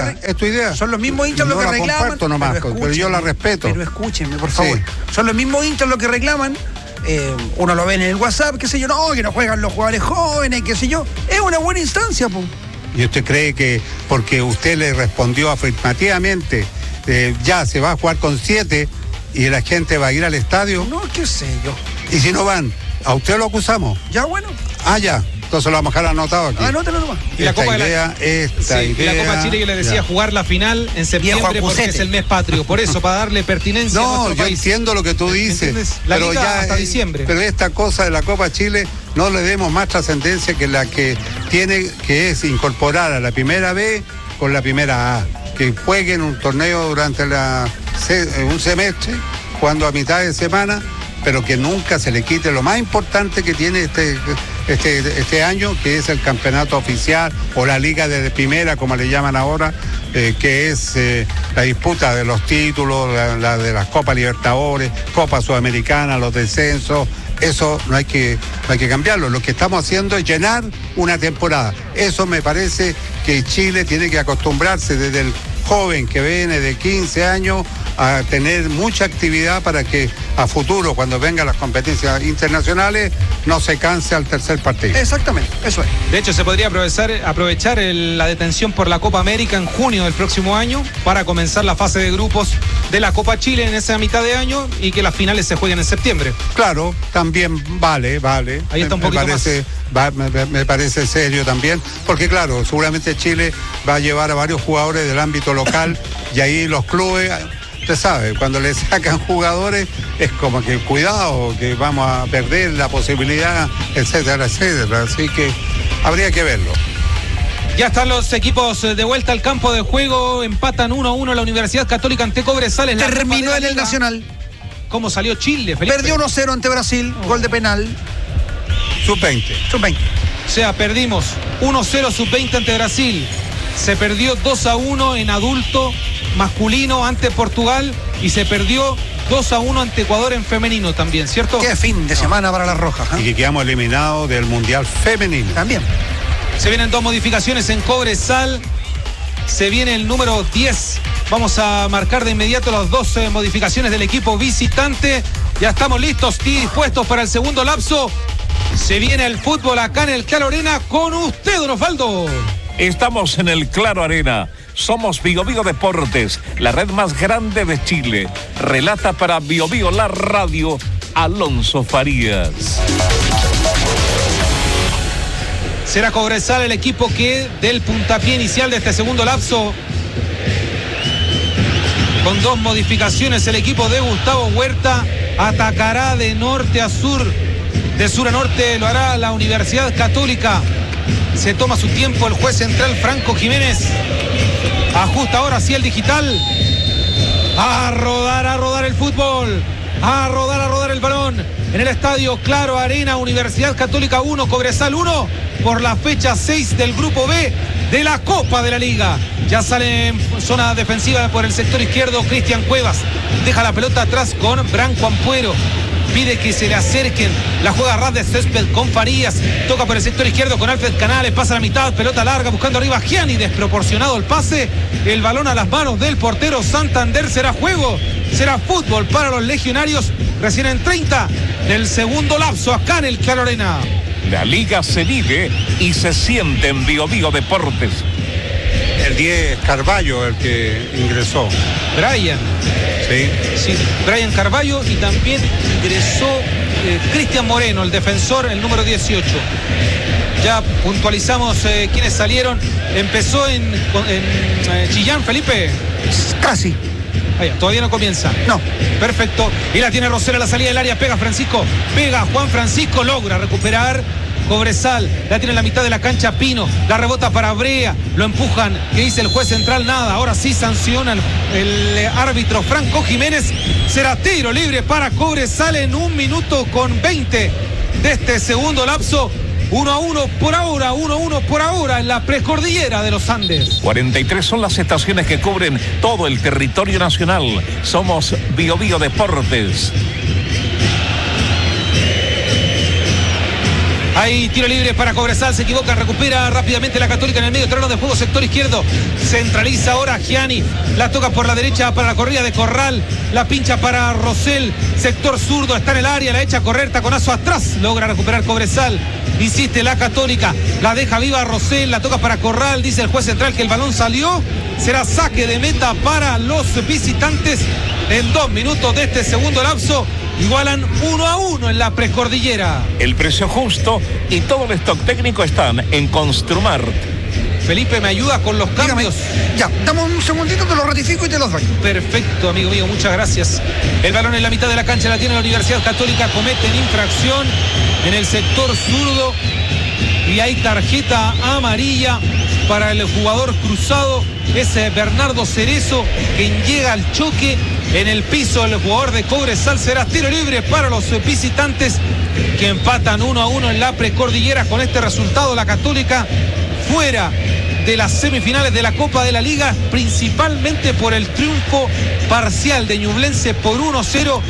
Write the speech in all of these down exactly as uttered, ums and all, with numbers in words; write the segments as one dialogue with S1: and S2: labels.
S1: idea, es tu idea.
S2: Son los mismos hinchas
S1: no
S2: los que
S1: la
S2: reclaman.
S1: comparto nomás, pero, pero yo la respeto.
S2: Pero escúchenme, por favor.
S1: Sí.
S2: Son los mismos hinchas los que reclaman. Eh, uno lo ve en el WhatsApp, qué sé yo, no, que no juegan los jugadores jóvenes, qué sé yo. Es una buena instancia, po.
S1: ¿Y usted cree que porque usted le respondió afirmativamente, eh, ya se va a jugar con siete y la gente va a ir al estadio?
S2: No, qué sé yo.
S1: Y si no van, ¿a usted lo acusamos?
S2: Ya, bueno.
S1: Ah, ya. Entonces lo vamos a dejar anotado aquí.
S2: Anótelo nomás.
S3: Y la
S1: esta
S3: Copa
S1: idea,
S3: de la,
S1: esta
S3: sí,
S1: idea,
S3: y la Copa Chile, yo le decía,
S1: ya.
S3: jugar la final en septiembre porque
S2: acusete.
S3: es el mes patrio. Por eso, para darle pertinencia a
S1: No,
S3: nuestro
S1: yo
S3: país.
S1: entiendo lo que tú dices,
S3: ¿Entiendes? La
S1: pero
S3: liga
S1: ya
S3: hasta
S1: eh,
S3: diciembre.
S1: Pero esta cosa de la Copa Chile no le demos más trascendencia que la que tiene, que es incorporar a la primera B con la primera A, que jueguen un torneo durante la, un semestre, jugando a mitad de semana, pero que nunca se le quite lo más importante que tiene este, este, este año, que es el campeonato oficial o la liga de primera, como le llaman ahora, eh, que es eh, la disputa de los títulos, la, la de las Copas Libertadores, Copa Sudamericana, los descensos. Eso no hay que, no hay que cambiarlo. Lo que estamos haciendo es llenar una temporada. Eso me parece que Chile tiene que acostumbrarse desde el joven que viene de quince años a tener mucha actividad para que a futuro, cuando vengan las competencias internacionales, no se canse al tercer partido.
S2: Exactamente, eso es.
S3: De hecho, se podría aprovechar, aprovechar el, la detención por la Copa América en junio del próximo año para comenzar la fase de grupos de la Copa Chile en esa mitad de año y que las finales se jueguen en septiembre.
S1: Claro, también vale, vale.
S3: Ahí está un poquito
S1: me parece, va, me, me parece serio también, porque claro, seguramente Chile va a llevar a varios jugadores del ámbito local y ahí los clubes, usted sabe, cuando le sacan jugadores es como que cuidado, que vamos a perder la posibilidad, etcétera, etcétera. Así que habría que verlo.
S3: Ya están los equipos de vuelta al campo de juego, empatan uno a uno la Universidad Católica ante Cobresal. En la
S2: Terminó en el
S3: Liga.
S2: Nacional.
S3: ¿Cómo salió Chile, Felipe?
S2: Perdió uno cero ante Brasil, gol de penal.
S1: sub veinte.
S2: sub veinte.
S3: O sea, perdimos uno cero sub veinte ante Brasil. Se perdió dos a uno en adulto masculino ante Portugal y se perdió dos a uno ante Ecuador en femenino también, ¿cierto?
S2: Qué fin de semana para las rojas. ¿eh?
S1: Y que quedamos eliminados del Mundial Femenino.
S2: También.
S3: Se vienen dos modificaciones en Cobresal. Se viene el número diez. Vamos a marcar de inmediato las dos eh, modificaciones del equipo visitante. Ya estamos listos y dispuestos para el segundo lapso. Se viene el fútbol acá en el Claro Arena con usted, don Osvaldo.
S4: Estamos en el Claro Arena. Somos Bio Bio Deportes, la red más grande de Chile. Relata para Bio Bio la radio, Alonso Farías.
S3: Será Cobresal el equipo que del puntapié inicial de este segundo lapso. Con dos modificaciones, el equipo de Gustavo Huerta atacará de norte a sur. De sur a norte lo hará la Universidad Católica. Se toma su tiempo el juez central Franco Jiménez. Ajusta ahora sí el digital. A rodar, a rodar el fútbol. A rodar, a rodar el balón. En el estadio Claro Arena, Universidad Católica uno, Cobresal uno. Por la fecha seis del grupo B de la Copa de la Liga. Ya sale en zona defensiva por el sector izquierdo Cristian Cuevas. Deja la pelota atrás con Branco Ampuero. Pide que se le acerquen. La juega ras de césped con Farías. Toca por el sector izquierdo con Alfred Canales. Pasa la mitad, pelota larga buscando arriba Gianni. Desproporcionado el pase. El balón a las manos del portero Santander. Será juego. Será fútbol para los legionarios. Recién en treinta del segundo lapso acá en el Claro Arena.
S4: La liga se vive y se siente en Bio Bio Deportes.
S1: El diez Carballo, el que ingresó.
S3: Brian.
S1: Sí.
S3: Sí, Brian Carballo y también ingresó eh, Cristian Moreno, el defensor, el número dieciocho. Ya puntualizamos eh, quiénes salieron. Empezó en, en eh, Chillán, Felipe.
S2: Casi.
S3: Vaya, todavía no comienza.
S2: No.
S3: Perfecto. Y la tiene Rosero a la salida del área. Pega Francisco. Pega Juan Francisco. Logra recuperar Cobresal. La tiene en la mitad de la cancha Pino. La rebota para Brea. Lo empujan. ¿Qué dice el juez central? Nada. Ahora sí sancionan el árbitro Franco Jiménez. Será tiro libre para Cobresal en un minuto con veinte de este segundo lapso. uno a uno por ahora, uno a uno por ahora en la precordillera de los Andes.
S4: cuarenta y tres son las estaciones que cubren todo el territorio nacional. Somos Bio Bio Deportes.
S3: Hay tiro libre para Cobresal, se equivoca, recupera rápidamente la Católica en el medio terreno de juego, sector izquierdo, centraliza ahora Gianni, la toca por la derecha para la corrida de Corral, la pincha para Rosell, sector zurdo, está en el área, la echa a correr, taconazo atrás, logra recuperar Cobresal, insiste la Católica, la deja viva Rosell, la toca para Corral, dice el juez central que el balón salió, será saque de meta para los visitantes en dos minutos de este segundo lapso. Igualan uno a uno en la precordillera.
S4: El precio justo y todo el stock técnico están en Construmart.
S3: Felipe, ¿me ayuda con los cambios?
S2: Dígame. Ya, dame un segundito, te lo ratifico y te los doy.
S3: Perfecto, amigo mío, muchas gracias. El balón en la mitad de la cancha la tiene la Universidad Católica, cometen infracción en el sector zurdo y hay tarjeta amarilla para el jugador cruzado. Es Bernardo Cerezo quien llega al choque en el piso. El jugador de Cobresal, será tiro libre para los visitantes que empatan uno a uno en la precordillera. Con este resultado, la Católica fuera de las semifinales de la Copa de la Liga, principalmente por el triunfo parcial de Ñublense por uno cero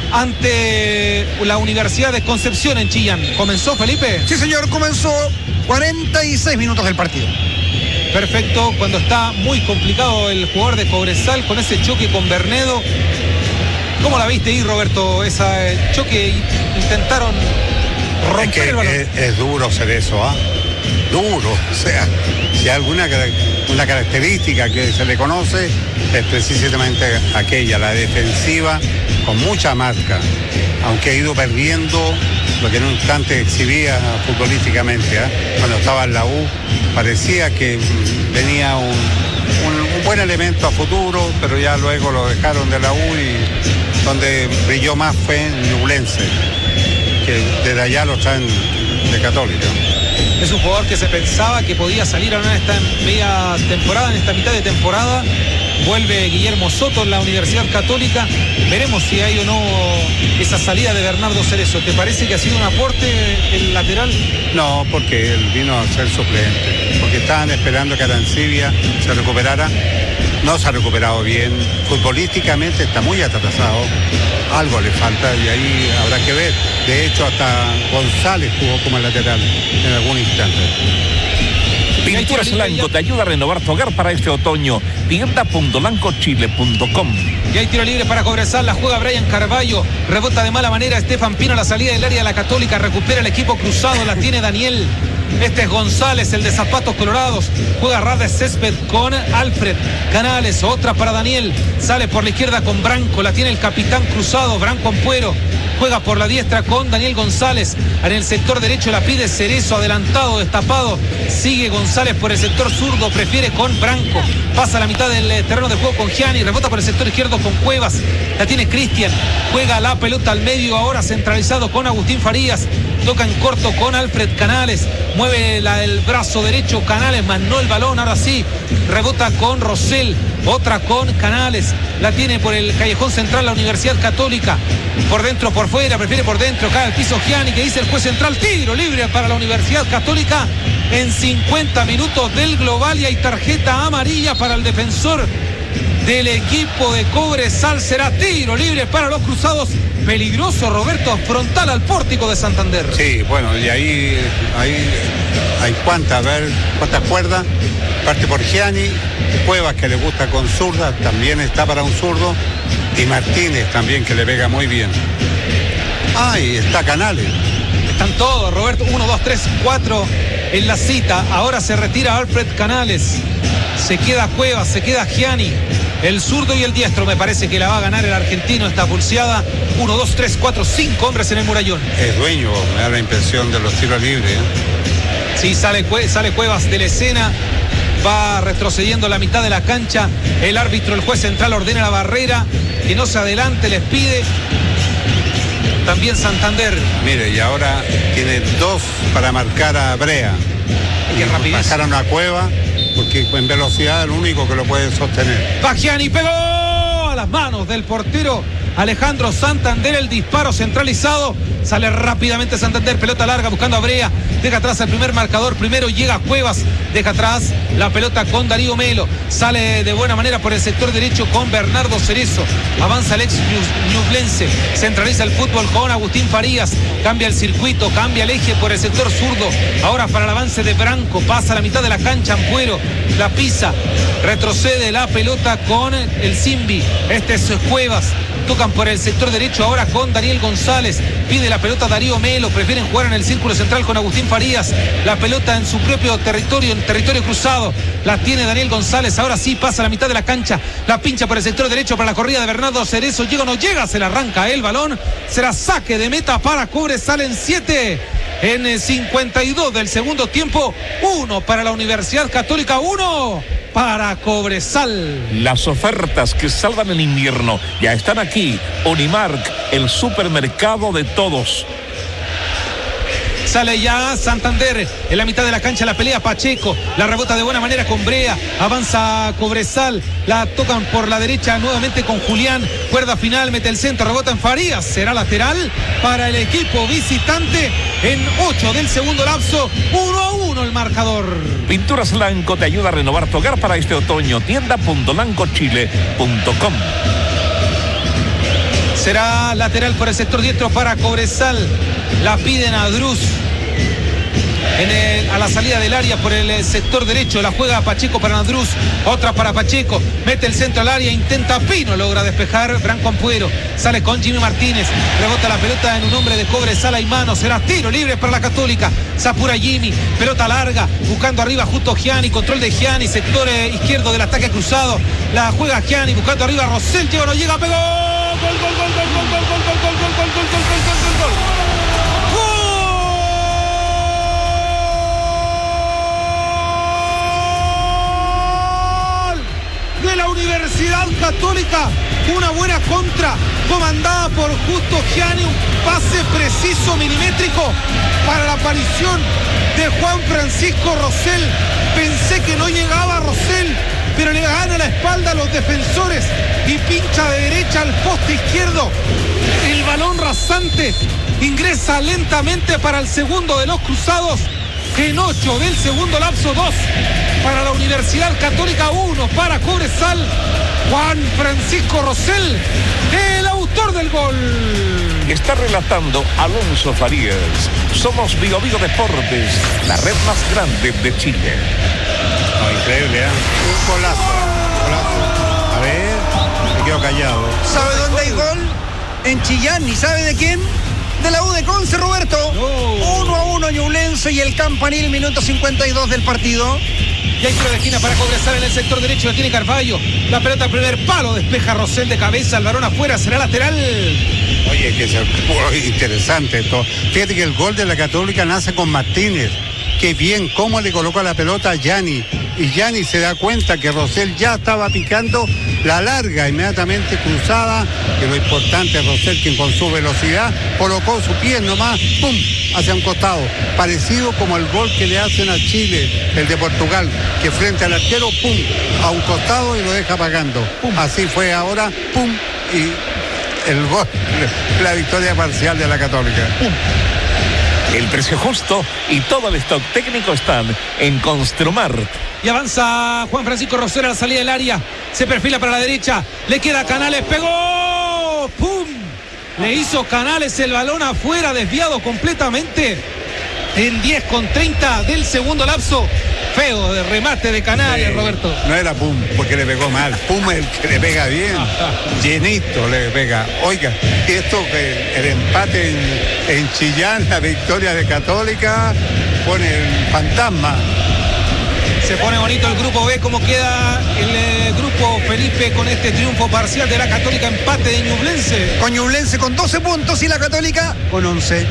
S3: ante la Universidad de Concepción en Chillán. ¿Comenzó, Felipe?
S2: Sí, señor, comenzó cuarenta y seis minutos del partido.
S3: Perfecto, cuando está muy complicado el jugador de Cobresal con ese choque con Bernedo. ¿Cómo la viste ahí, Roberto? Ese choque, intentaron romper
S1: es que
S3: el balón.
S1: Es, es duro ser eso, ¿ah? ¿eh? Duro, o sea, si hay alguna una característica que se le conoce es precisamente aquella, la defensiva con mucha marca, aunque ha ido perdiendo lo que en un instante exhibía futbolísticamente, ¿eh? Cuando estaba en la U parecía que venía un, un, un buen elemento a futuro, pero ya luego lo dejaron de la U y donde brilló más fue en Ñublense, que desde allá lo traen de Católica.
S3: Es un jugador que se pensaba que podía salir ahora en esta media temporada, en esta mitad de temporada. Vuelve Guillermo Soto en la Universidad Católica. Veremos si hay o no esa salida de Bernardo Cerezo. ¿Te parece que ha sido un aporte el lateral?
S1: No, porque él vino a ser suplente. Porque estaban esperando que Arancibia se recuperara. No se ha recuperado bien. Futbolísticamente está muy atrasado. Algo le falta y ahí habrá que ver. De hecho, hasta González jugó como lateral en algún instante.
S4: Pinturas Lanco te ayuda a renovar tu hogar para este otoño. tienda punto lanco chile punto com.
S3: Y hay tiro libre para Cobresal, la juega Brian Carballo, rebota de mala manera Estefan Pino a la salida del área de la Católica, recupera el equipo cruzado, la tiene Daniel. Este es González, el de zapatos colorados, juega ras de césped con Alfred Canales, otra para Daniel, sale por la izquierda con Branco, la tiene el capitán cruzado, Branco Ampuero. Juega por la diestra con Daniel González. En el sector derecho la pide Cerezo, adelantado, destapado. Sigue González por el sector zurdo, prefiere con Branco. Pasa a la mitad del terreno de juego con Gianni. Rebota por el sector izquierdo con Cuevas. La tiene Cristian. Juega la pelota al medio, ahora centralizado con Agustín Farías. Toca en corto con Alfred Canales. Mueve la, el brazo derecho Canales, más no el balón. Ahora sí, rebota con Rosell. Otra con Canales. La tiene por el callejón central la Universidad Católica. Por dentro, por fuera, prefiere por dentro. Cae al piso Gianni, que dice el juez central. Tiro libre para la Universidad Católica en cincuenta minutos del global. Y hay tarjeta amarilla para el defensor del equipo de Cobresal. Será tiro libre para los cruzados. Peligroso, Roberto, frontal al pórtico de Santander.
S1: Sí, bueno, y ahí, ahí hay cuántas, a ver, cuántas cuerdas. Parte por Gianni, Cuevas, que le gusta con zurda, también está para un zurdo, y Martínez también, que le pega muy bien. Ah, y está Canales.
S3: Están todos, Roberto, uno, dos, tres, cuatro en la cita. Ahora se retira Alfred Canales, se queda Cuevas, se queda Gianni, el zurdo y el diestro. Me parece que la va a ganar el argentino esta pulseada. Uno, dos, tres, cuatro, cinco hombres en el murallón.
S1: Es dueño, me da la impresión de los tiros libres, ¿eh?
S3: Sí, sale, sale Cuevas de la escena. Va retrocediendo la mitad de la cancha. El árbitro, el juez central, ordena la barrera, que no se adelante, les pide. También Santander.
S1: Mire, y ahora tiene dos para marcar a Brea.
S3: Qué rapidez.
S1: Bajaron a Cueva, porque en velocidad es el único que lo puede sostener.
S3: Bagiani pegó a las manos del portero Alejandro Santander, el disparo centralizado. Sale rápidamente Santander, pelota larga buscando a Brea. Deja atrás al primer marcador. Primero llega Cuevas. Deja atrás la pelota con Darío Melo. Sale de buena manera por el sector derecho con Bernardo Cerezo. Avanza el ex ñublense. Centraliza el fútbol con Agustín Farías. Cambia el circuito, cambia el eje por el sector zurdo. Ahora para el avance de Branco. Pasa a la mitad de la cancha Ampuero. La pisa. Retrocede la pelota con el Simbi. Este es Cuevas. Tocan por el sector derecho ahora con Daniel González. Pide la pelota Darío Melo. Prefieren jugar en el círculo central con Agustín Farías. La pelota en su propio territorio, en territorio cruzado. La tiene Daniel González. Ahora sí pasa a la mitad de la cancha. La pincha por el sector derecho para la corrida de Bernardo Cerezo. Llega o no llega, se le arranca el balón. Será saque de meta para Cobresal en siete. En cincuenta y dos del segundo tiempo. Uno para la Universidad Católica. Uno para Cobresal.
S4: Las ofertas que salvan el invierno ya están aquí. Unimark, el supermercado de todos.
S3: Sale ya Santander en la mitad de la cancha, la pelea Pacheco, la rebota de buena manera con Brea, avanza Cobresal, la tocan por la derecha nuevamente con Julián, cuerda final, mete el centro, rebota en Farías, será lateral para el equipo visitante en ocho del segundo lapso, uno a uno el marcador.
S4: Pinturas Lanco te ayuda a renovar tu hogar para este otoño, tienda punto lanco chile punto com.
S3: Será lateral por el sector diestro para Cobresal. La piden a Druz. En el, a la salida del área por el sector derecho. La juega Pacheco para Nadruz. Otra para Pacheco. Mete el centro al área. Intenta Pino. Logra despejar Branco Ampuero. Sale con Jimmy Martínez. Rebota la pelota en un hombre de Cobresal. Hay mano. Será tiro libre para la Católica. Se apura Jimmy. Pelota larga. Buscando arriba justo Gianni. Control de Gianni. Sector eh, izquierdo del ataque cruzado. La juega Gianni. Buscando arriba Rosell. Llega o no llega. Pegó. Gol, gol, gol, gol, gol, gol, gol, gol, gol, gol, gol, gol, gol, gol, gol, gol, gol. De la Universidad Católica, una buena contra comandada por Justo Gianni, un pase preciso milimétrico para la aparición de Juan Francisco Rosell. Pensé que no llegaba Rosell, pero le gana la espalda a los defensores y pincha de derecha al poste izquierdo. El balón rasante ingresa lentamente para el segundo de los cruzados. En ocho del segundo lapso, dos para la Universidad Católica, uno para Cobresal. Juan Francisco Rosell, el autor del gol.
S4: Está relatando Alonso Farías. Somos Vigo Vigo Deportes, la red más grande de Chile.
S1: No, increíble, ¿eh? Un golazo, golazo. A ver, me quedo callado.
S2: ¿Sabe dónde hay gol? En Chillán. ¿Y sabe de quién? De la U de Conce, Roberto.
S3: No.
S2: Uno a uno Ñublense y el Campanil, minuto cincuenta y dos del partido.
S3: Y hay tiro de esquina para Cobresal en el sector derecho. La tiene Carvalho. La pelota al primer palo. Despeja Rosell de cabeza. El varón afuera. Será lateral.
S1: Oye, que es interesante esto. Fíjate que el gol de la Católica nace con Martínez. Qué bien, cómo le coloca la pelota a Gianni. Y Gianni se da cuenta que Rosell ya estaba picando, la larga inmediatamente cruzada, que lo importante es Rosell, quien con su velocidad colocó su pie nomás, ¡pum!, hacia un costado. Parecido como el gol que le hacen a Chile, el de Portugal, que frente al arquero, ¡pum!, a un costado y lo deja pagando. ¡Pum! Así fue ahora, ¡pum!, y el gol, la victoria parcial de la Católica. ¡Pum!
S4: El precio justo y todo el stock técnico están en Construmart.
S3: Y avanza Juan Francisco Rosell a la salida del área. Se perfila para la derecha. Le queda Canales. ¡Pegó! ¡Pum! Le hizo Canales el balón afuera, desviado completamente. En diez con treinta del segundo lapso. Feo de remate de Canales, sí, Roberto.
S1: No era Pum, porque le pegó mal. Pum es el que le pega bien. Llenito le pega. Oiga, esto que el empate en, en Chillán, la victoria de Católica, pone el fantasma.
S3: Se pone bonito el grupo B. ¿Cómo queda el eh, grupo, Felipe, con este triunfo parcial de la Católica? Empate de Ñublense.
S2: Con Ñublense con doce puntos y la Católica con once.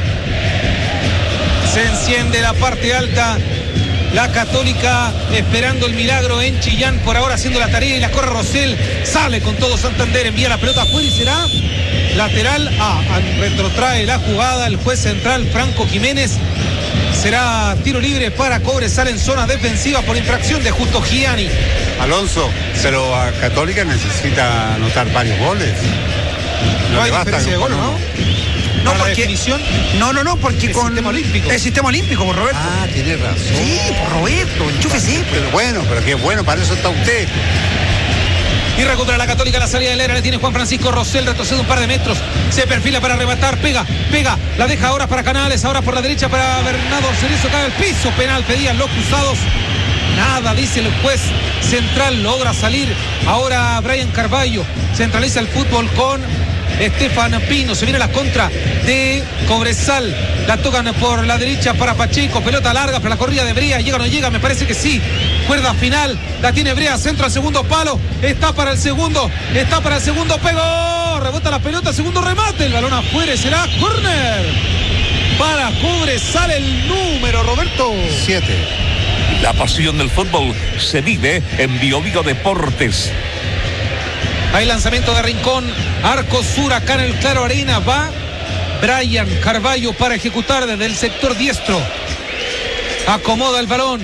S3: Se enciende la parte alta. La Católica esperando el milagro en Chillán, por ahora haciendo la tarea y la corre Rosell. Sale con todo Santander, envía la pelota afuera y será lateral A. Ah, retrotrae la jugada el juez central Franco Jiménez. Será tiro libre para Cobresal en zona defensiva por infracción de Justo Gianni.
S1: Alonso, pero a Católica necesita anotar varios goles.
S3: No, no hay diferencia de gol, ¿no?
S2: No,
S3: para la
S2: porque,
S3: definición.
S2: no, no, no, porque
S3: El
S2: con
S3: sistema olímpico.
S2: el sistema olímpico, por Roberto.
S1: Ah, tiene razón.
S2: Sí, por Roberto, enchúfese.
S1: Pero bueno, pero qué bueno, para eso está usted.
S3: Y recupera la Católica, la salida del área, le tiene Juan Francisco Rosell, retrocede un par de metros, se perfila para arrebatar, pega, pega, la deja ahora para Canales, ahora por la derecha para Bernardo Cerezo, cae al piso, penal, pedían los cruzados. Nada, dice el juez central, logra salir. Ahora Brian Carballo centraliza el fútbol con Estefan Pino. Se viene la contra de Cobresal. La tocan por la derecha para Pacheco. Pelota larga para la corrida de Brea. ¿Llega o no llega? Me parece que sí. Cuerda final. La tiene Brea. Centro al segundo palo. Está para el segundo. Está para el segundo. Pegó. Rebota la pelota. Segundo remate. El balón afuera. Será córner. Para Cobresal el número, Roberto.
S1: Siete.
S4: La pasión del fútbol se vive en Bio Bio Deportes.
S3: Hay lanzamiento de Rincón, arco sur acá en el Claro Arena. Va Brian Carballo para ejecutar desde el sector diestro. Acomoda el balón.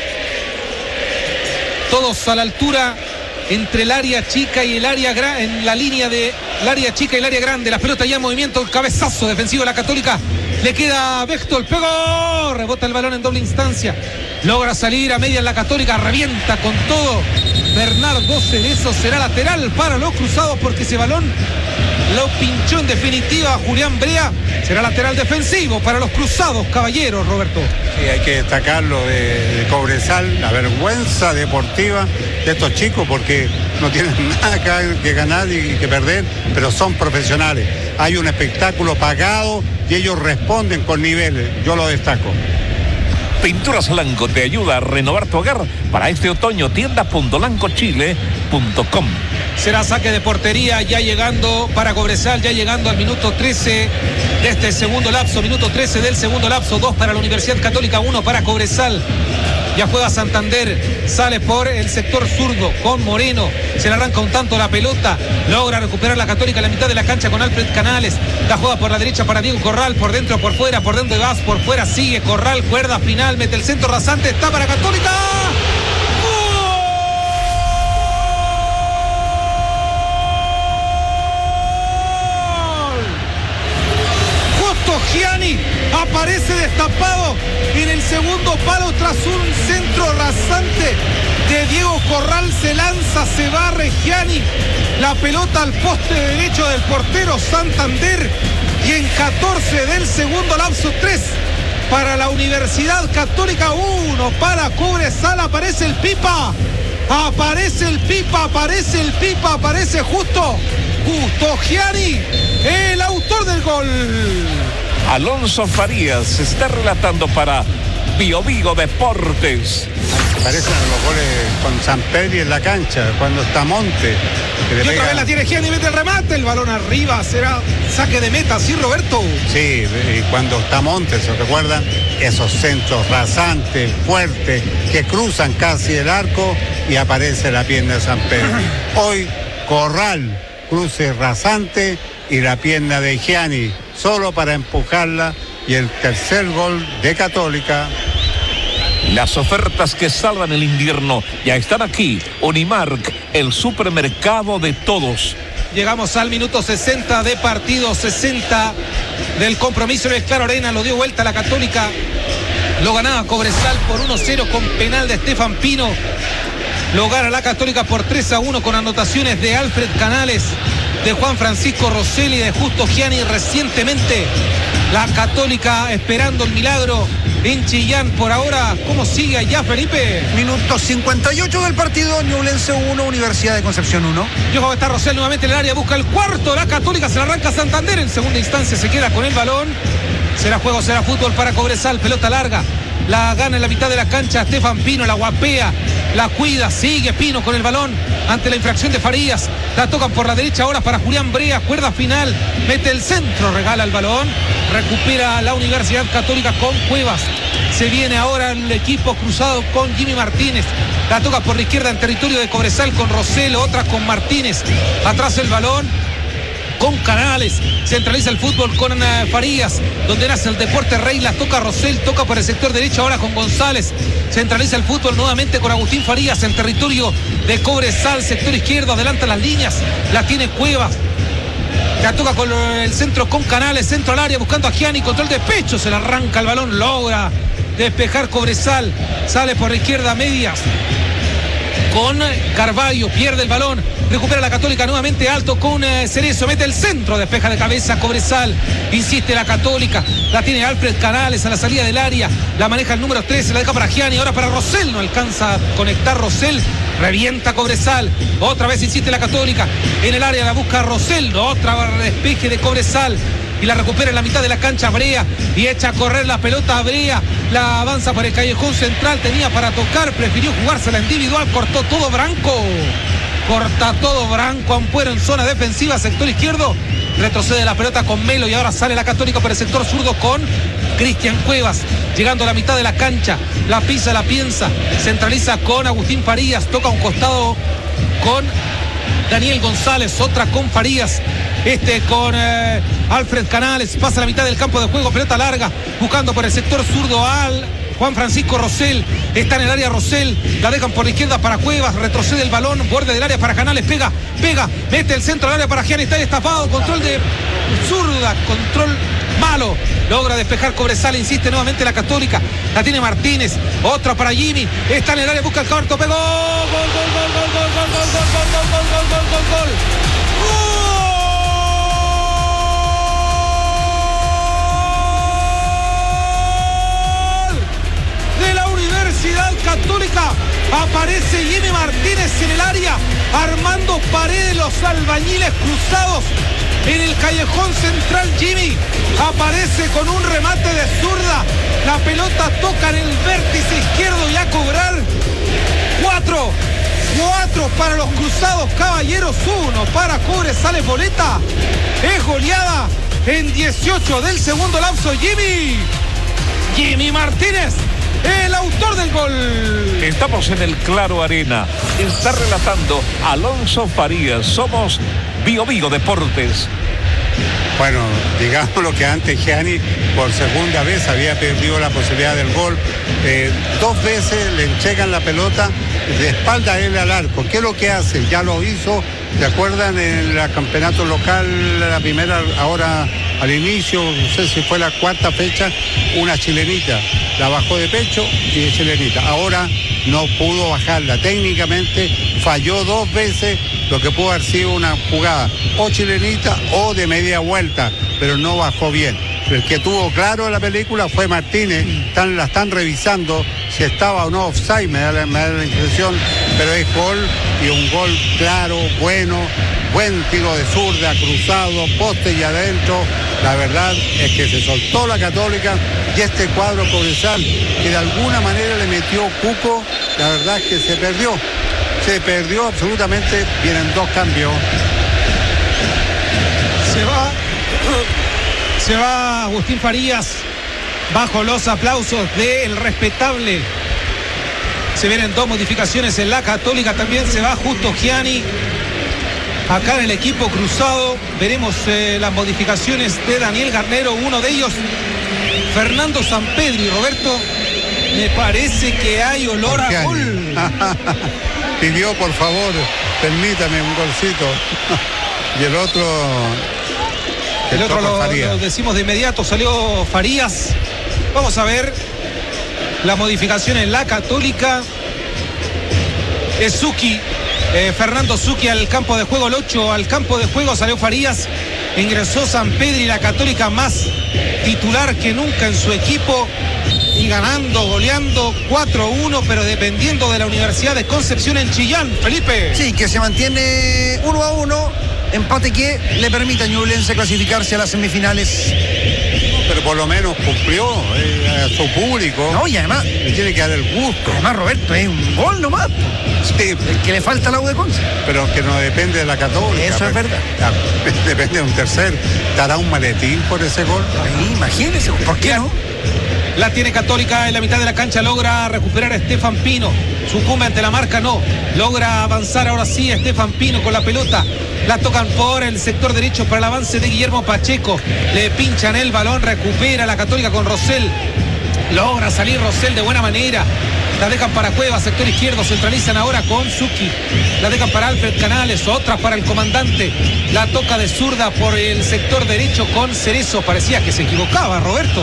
S3: Todos a la altura entre el área chica y el área grande, en la línea de el área chica y el área grande. La pelota ya en movimiento, el cabezazo defensivo de la Católica. Le queda Bechtold, pegó, rebota el balón en doble instancia. Logra salir a media en la Católica, revienta con todo. Bernardo Cerezo será lateral para los cruzados porque ese balón lo pinchó en definitiva Julián Brea. Será lateral defensivo para los cruzados, caballeros, Roberto.
S1: Sí, hay que destacarlo de, de Cobresal, la vergüenza deportiva de estos chicos porque no tienen nada que, que ganar y que perder, pero son profesionales. Hay un espectáculo pagado y ellos responden con niveles. Yo lo destaco.
S4: Pinturas Lanco te ayuda a renovar tu hogar para este otoño. tienda punto lanco chile punto com.
S3: Será saque de portería ya llegando para Cobresal, ya llegando al minuto trece de este segundo lapso, minuto trece del segundo lapso, dos para la Universidad Católica, uno para Cobresal. Ya juega Santander, sale por el sector zurdo con Moreno, se le arranca un tanto la pelota, logra recuperar la Católica en la mitad de la cancha con Alfred Canales, la juega por la derecha para Diego Corral, por dentro, por fuera, por dentro de Vaz, por fuera, sigue Corral, cuerda final, mete el centro rasante, está para Católica. Gianni aparece destapado en el segundo palo tras un centro rasante de Diego Corral. Se lanza, se barre Gianni, la pelota al poste derecho del portero Santander. Y en catorce del segundo lapso, tres para la Universidad Católica, uno para Cobresal. Aparece el Pipa, aparece el Pipa, aparece el Pipa, aparece justo Justo Gianni, el autor del gol.
S4: Alonso Farías se está relatando para Bio Bio Deportes.
S1: Parecen los goles con San Pedro en la cancha, cuando está Monte. Que le
S3: Y otra
S1: pega...
S3: vez la tiene Gianni, mete el remate, el balón arriba, será saque de meta, ¿sí, Roberto?
S1: Sí, y cuando está Monte, ¿se recuerdan? Esos centros rasantes, fuertes, que cruzan casi el arco y aparece la pierna de San Pedro. Hoy, Corral, cruce rasante y la pierna de Gianni, solo para empujarla, y el tercer gol de Católica.
S4: Las ofertas que salvan el invierno ya están aquí. Unimark, el supermercado de todos.
S3: Llegamos al minuto sesenta de partido, sesenta del compromiso en el Claro Arena. Lo dio vuelta la Católica, lo ganaba Cobresal por uno cero con penal de Estefan Pino. Lo gana la Católica por tres a uno con anotaciones de Alfred Canales, de Juan Francisco Rosell y de Justo Gianni. Recientemente la Católica esperando el milagro en Chillán. Por ahora, ¿cómo sigue allá, Felipe?
S2: Minuto cincuenta y ocho del partido, Ñublense uno, Universidad de Concepción uno.
S3: Y ojo, está Rosell nuevamente en el área, busca el cuarto, la Católica se la arranca a Santander, en segunda instancia se queda con el balón. Será juego, será fútbol para Cobresal, pelota larga, la gana en la mitad de la cancha Estefan Pino, la guapea, la cuida, sigue Pino con el balón ante la infracción de Farías, la tocan por la derecha ahora para Julián Brea, cuerda final, mete el centro, regala el balón, recupera la Universidad Católica con Cuevas. Se viene ahora el equipo cruzado con Jimmy Martínez, la toca por la izquierda en territorio de Cobresal con Rosell, otra con Martínez, atrás el balón con Canales, centraliza el fútbol con uh, Farías, donde nace el deporte rey, la toca Rosell, toca por el sector derecho ahora con González, centraliza el fútbol nuevamente con Agustín Farías en territorio de Cobresal, sector izquierdo, adelanta las líneas, la tiene Cuevas, La toca con el centro con Canales, centro al área, buscando a Gianni, control de pecho, se le arranca el balón, logra despejar Cobresal, sale por la izquierda medias con Carvalho, pierde el balón, recupera la Católica nuevamente alto con eh, Cerezo, mete el centro, despeja de cabeza Cobresal, insiste la Católica, la tiene Alfred Canales a la salida del área, la maneja el número trece, la deja para Gianni, ahora para Rosell, no alcanza a conectar Rosell, revienta Cobresal, otra vez insiste la Católica, en el área la busca Rosell, otra despeje de Cobresal, y la recupera en la mitad de la cancha Brea y echa a correr la pelota a Brea, la avanza por el callejón central, tenía para tocar, prefirió jugársela individual, cortó todo Branco, corta todo Branco, Ampuero en zona defensiva, sector izquierdo, retrocede la pelota con Melo y ahora sale la Católica por el sector zurdo con Cristian Cuevas, llegando a la mitad de la cancha, la pisa, la piensa, centraliza con Agustín Farías, toca un costado con Daniel González, otra con Farías, este con eh, Alfred Canales, pasa a la mitad del campo de juego, pelota larga, buscando por el sector zurdo al Juan Francisco Rosell, está en el área Rosell, la dejan por la izquierda para Cuevas, retrocede el balón, borde del área para Canales, pega, pega, mete el centro al área para Gianni, está destapado, control de zurda, control malo, logra despejar Cobresal, insiste nuevamente la Católica, la tiene Martínez, otra para Jimmy, está en el área, busca el cuarto, pegó, gol, gol, gol, gol, gol, gol, gol, gol, gol, gol, gol, gol, gol, gol, gol. Católica, aparece Jimmy Martínez en el área, armando paredes los albañiles cruzados en el callejón central. Jimmy aparece con un remate de zurda, la pelota toca en el vértice izquierdo y a cobrar cuatro, cuatro para los cruzados caballeros, uno para Cobresal, boleta, es goleada en dieciocho del segundo lapso. Jimmy, Jimmy Martínez, el autor del gol.
S4: Estamos en el Claro Arena. Está relatando Alonso Farías. Somos Bio Bio Deportes.
S1: Bueno, digamos lo que antes Gianni por segunda vez había perdido la posibilidad del gol. Eh, dos veces le entregan la pelota de espalda a él al arco. ¿Qué es lo que hace? Ya lo hizo, ¿se acuerdan? En el campeonato local, la primera, ahora al inicio, no sé si fue la cuarta fecha, una chilenita. La bajó de pecho y de chilenita. Ahora no pudo bajarla. Técnicamente falló dos veces lo que pudo haber sido una jugada o chilenita o de media vuelta, pero no bajó bien. El que tuvo claro la película fue Martínez. Están, la están revisando si estaba o no offside, me da, la, me da la impresión, pero es gol y un gol claro, bueno, buen tiro de zurda, cruzado, poste y adentro. La verdad es que se soltó la Católica y este cuadro Cobresal, que de alguna manera le metió cuco, la verdad es que se perdió. Se perdió absolutamente. Vienen dos cambios.
S3: Se va, se va Agustín Farías bajo los aplausos del respetable. Se vienen dos modificaciones en la Católica, también se va Justo Gianni. Acá en el equipo cruzado veremos eh, las modificaciones de Daniel Garnero, uno de ellos Fernando Sampedri. Roberto, me parece que hay olor a gol.
S1: Pidió, por favor, permítame un golcito. Y el otro...
S3: El otro lo, lo decimos de inmediato, salió Farías. Vamos a ver la modificación en la Católica. Es Zucchi, eh, Fernando Zucchi al campo de juego, el ocho al campo de juego, salió Farías. Ingresó Sampedri, la Católica más titular que nunca en su equipo. Y ganando, goleando cuatro uno, pero dependiendo de la Universidad de Concepción en Chillán. Felipe.
S2: Sí, que se mantiene uno a uno, empate que le permite a Ñublense clasificarse a las semifinales.
S1: Pero por lo menos cumplió eh, a su público.
S2: No, y además
S1: le tiene que dar el gusto.
S2: Además, Roberto, es un gol nomás.
S1: Sí,
S2: el que le falta al U de Conce.
S1: Pero que no depende de la Católica.
S2: Eso es verdad.
S1: Depende de un tercer. ¿Dará un maletín por ese gol?
S2: Ahí, imagínese, ¿por qué no?
S3: La tiene Católica en la mitad de la cancha, logra recuperar a Estefan Pino, sucumbe ante la marca, no, logra avanzar ahora sí a Estefan Pino con la pelota, la tocan por el sector derecho para el avance de Guillermo Pacheco, le pinchan el balón, recupera la Católica con Rosell, logra salir Rosell de buena manera, La dejan para Cuevas, sector izquierdo. Centralizan ahora con Zucchi. La dejan para Alfred Canales. Otra para el comandante. La toca de zurda por el sector derecho con Cerezo. Parecía que se equivocaba, Roberto.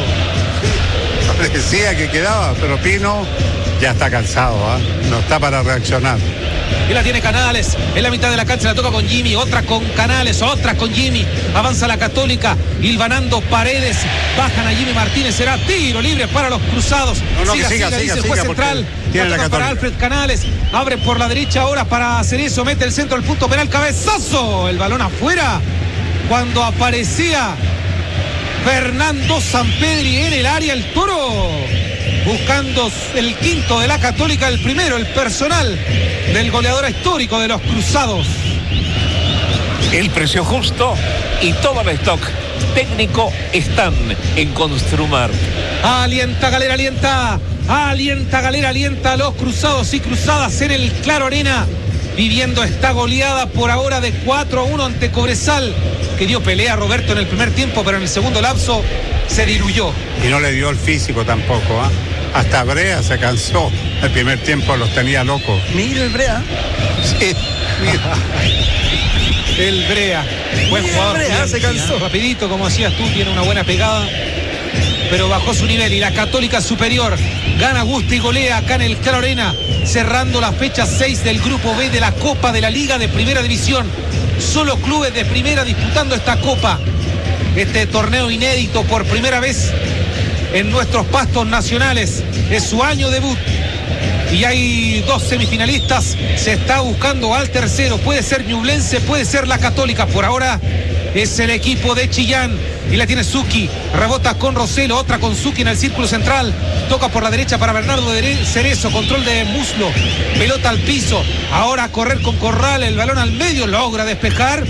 S1: Parecía que quedaba, pero Pino ya está cansado, ¿eh? No está para reaccionar.
S3: Y la tiene Canales, en la mitad de la cancha la toca con Jimmy, otra con Canales, otra con Jimmy, avanza la Católica, hilvanando Paredes, bajan a Jimmy Martínez, será tiro libre para los cruzados.
S1: No, no,
S3: siga,
S1: que siga,
S3: siga,
S1: siga,
S3: dice el juez
S1: siga,
S3: central,
S1: tiene
S3: la
S1: la
S3: toca para Alfred Canales, abre por la derecha ahora para Cerezo, mete el centro del punto penal, cabezazo, el balón afuera, cuando aparecía Fernando Sampedri en el área, el Toro buscando el quinto de la Católica, el primero, el personal del goleador histórico de los cruzados.
S4: El precio justo y todo el stock técnico están en Construmar.
S3: Alienta Galera, alienta, alienta Galera, alienta a los cruzados y cruzadas en el Claro Arena, viviendo esta goleada por ahora de cuatro a uno ante Cobresal, que dio pelea a Roberto en el primer tiempo, pero en el segundo lapso se diluyó.
S1: Y no le dio el físico tampoco, ¿ah? ¿eh? Hasta Brea se cansó. El primer tiempo los tenía locos.
S2: Mira el Brea.
S1: Sí, mira.
S3: El Brea, buen
S2: Mira,
S3: jugador.
S2: Brea,
S3: Bianchi,
S2: se cansó.
S3: ¿eh? Rapidito, como decías tú, tiene una buena pegada, pero bajó su nivel. Y la Católica superior gana, gusta y golea acá en el Claro Arena, cerrando la fecha seis del Grupo B de la Copa de la Liga de Primera División. Solo clubes de primera disputando esta Copa. Este torneo inédito por primera vez en nuestros pastos nacionales. Es su año debut. Y hay dos semifinalistas. Se está buscando al tercero. Puede ser Ñublense, puede ser la Católica. Por ahora es el equipo de Chillán. Y la tiene Zucchi. Rebota con Roselo. Otra con Zucchi en el círculo central. Toca por la derecha para Bernardo Cerezo. Control de muslo. Pelota al piso. Ahora a correr con Corral. El balón al medio. Logra despejar.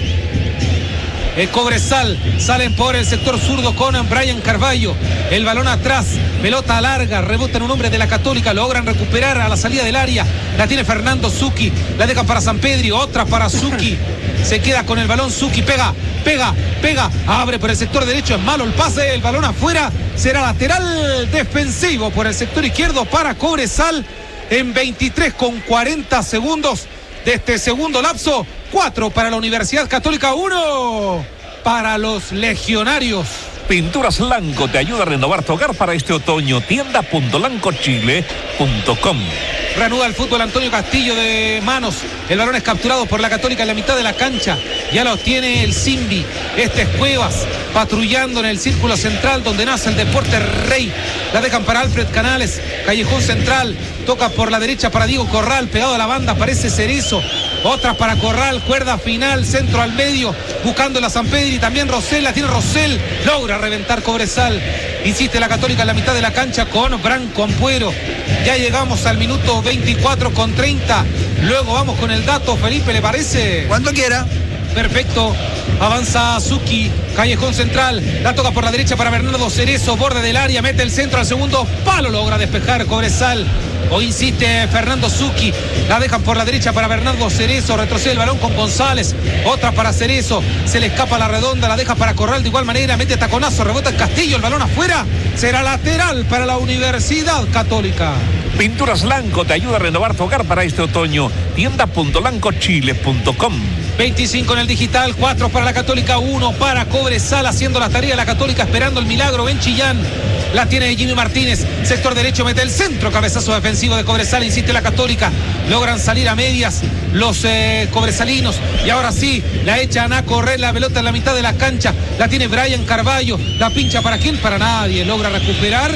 S3: El Cobresal, salen por el sector zurdo con Brian Carballo, el balón atrás, pelota larga, rebota en un hombre de la Católica, logran recuperar a la salida del área, la tiene Fernando Zucchi, la dejan para Sampedri, otra para Zucchi, se queda con el balón Zucchi, pega, pega, pega, abre por el sector derecho, es malo el pase, el balón afuera, será lateral defensivo por el sector izquierdo para Cobresal en veintitrés con cuarenta segundos de este segundo lapso. Cuatro para la Universidad Católica, uno para los legionarios.
S4: Pinturas Lanco te ayuda a renovar tu hogar para este otoño. tienda punto lanco chile punto com.
S3: Reanuda el fútbol Antonio Castillo de manos. El balón es capturado por la Católica en la mitad de la cancha. Ya lo tiene el Simbi. Este es Cuevas patrullando en el círculo central donde nace el deporte rey. La dejan para Alfred Canales. Callejón central. Toca por la derecha para Diego Corral. Pegado a la banda aparece Cerezo. Otra para Corral. Cuerda final. Centro al medio. Buscando la Sampedri. También Rosell. La tiene Rosell. Logra reventar Cobresal. Insiste la Católica en la mitad de la cancha con Branco Ampuero. Ya llegamos al minuto veinticuatro con treinta. Luego vamos con el dato, Felipe, ¿le parece?
S2: Cuando quiera.
S3: Perfecto. Avanza Zucchi, callejón central. La toca por la derecha para Bernardo Cerezo, borde del área, mete el centro al segundo palo, logra despejar Cobresal. O insiste Fernando Zucchi, la dejan por la derecha para Bernardo Cerezo, retrocede el balón con González, otra para Cerezo, se le escapa la redonda, la deja para Corral de igual manera, mete taconazo, rebota el Castillo, el balón afuera, será lateral para la Universidad Católica.
S4: Pinturas Lanco te ayuda a renovar tu hogar para este otoño. tienda punto lanco chile punto com.
S3: veinticinco en el digital, cuatro para la Católica, uno para Cobresal, haciendo la tarea la Católica, esperando el milagro en Chillán. La tiene Jimmy Martínez, sector derecho, mete el centro, cabezazo defensivo de Cobresal, insiste la Católica, logran salir a medias los eh, cobresalinos, y ahora sí, la echan a correr la pelota en la mitad de la cancha, la tiene Brian Carballo, la pincha para quién, para nadie, logra recuperar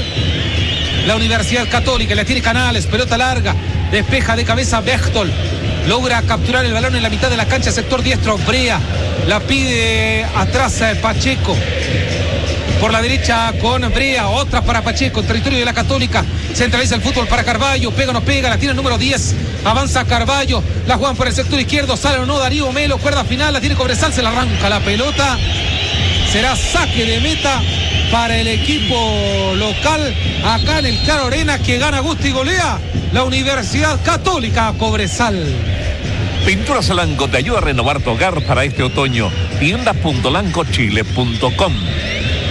S3: la Universidad Católica, la tiene Canales, pelota larga, despeja de cabeza Bechtol, logra capturar el balón en la mitad de la cancha, sector diestro, Brea, la pide atrás eh, Pacheco. Por la derecha con Brea, otra para Pacheco, territorio de la Católica, centraliza el fútbol para Carballo, pega o no pega, la tiene el número diez, avanza Carballo, la juegan por el sector izquierdo, sale o no Darío Melo, cuerda final, la tiene Cobresal, se la arranca la pelota, será saque de meta para el equipo local, acá en el Claro Arena, que gana, gusta y golea la Universidad Católica Cobresal.
S4: Pinturas Lanco te ayuda a renovar tu hogar para este otoño. tienda punto lanco chile punto com.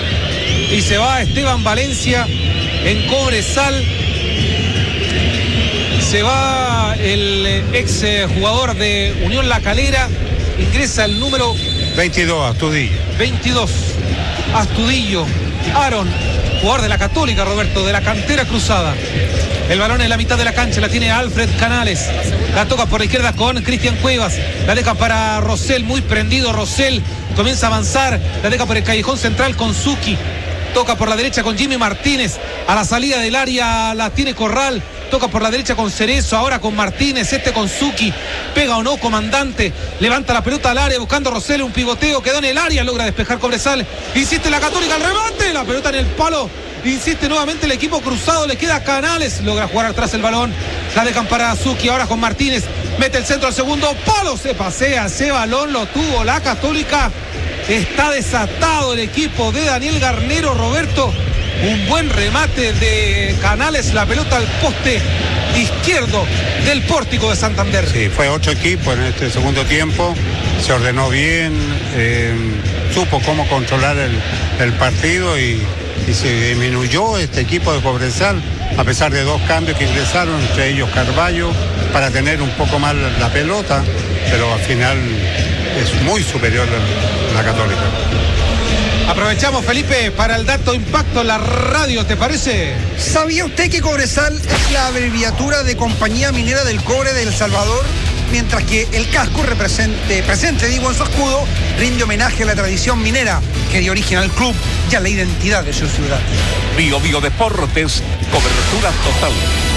S3: Y se va Esteban Valencia en Cobresal. Se va el ex jugador de Unión La Calera, ingresa el número
S1: veintidós, Astudillo.
S3: veintidós, Astudillo. Aaron, jugador de la Católica, Roberto, de la cantera cruzada. El balón en la mitad de la cancha, la tiene Alfred Canales. La toca por la izquierda con Cristian Cuevas. La deja para Rosell, muy prendido Rosell. Comienza a avanzar, la deja por el callejón central con Zucchi. Toca por la derecha con Jimmy Martínez. A la salida del área la tiene Corral. Toca por la derecha con Cerezo, ahora con Martínez, este con Zucchi. Pega o no, comandante. Levanta la pelota al área buscando a Rosell, un pivoteo, quedó en el área, logra despejar Cobresal. Insiste la Católica, el remate, la pelota en el palo. Insiste nuevamente el equipo cruzado, le queda Canales, logra jugar atrás el balón. La dejan para Zucchi, ahora con Martínez. Mete el centro al segundo palo, se pasea, ese balón lo tuvo la Católica. Está desatado el equipo de Daniel Garnero, Roberto. Un buen remate de Canales, la pelota al poste izquierdo del Pórtico de Santander.
S1: Sí, fue ocho equipos en este segundo tiempo, se ordenó bien, eh, supo cómo controlar el, el partido y, y se disminuyó este equipo de Cobresal, a pesar de dos cambios que ingresaron, entre ellos Carballo, para tener un poco más la, la pelota, pero al final es muy superior la, la Católica.
S3: Aprovechamos, Felipe, para el dato impacto en la radio, ¿te parece?
S2: ¿Sabía usted que Cobresal es la abreviatura de Compañía Minera del Cobre de El Salvador? Mientras que el casco represente, presente, digo, en su escudo, rinde homenaje a la tradición minera que dio origen al club y a la identidad de su ciudad.
S4: Bio Bio Deportes, cobertura total.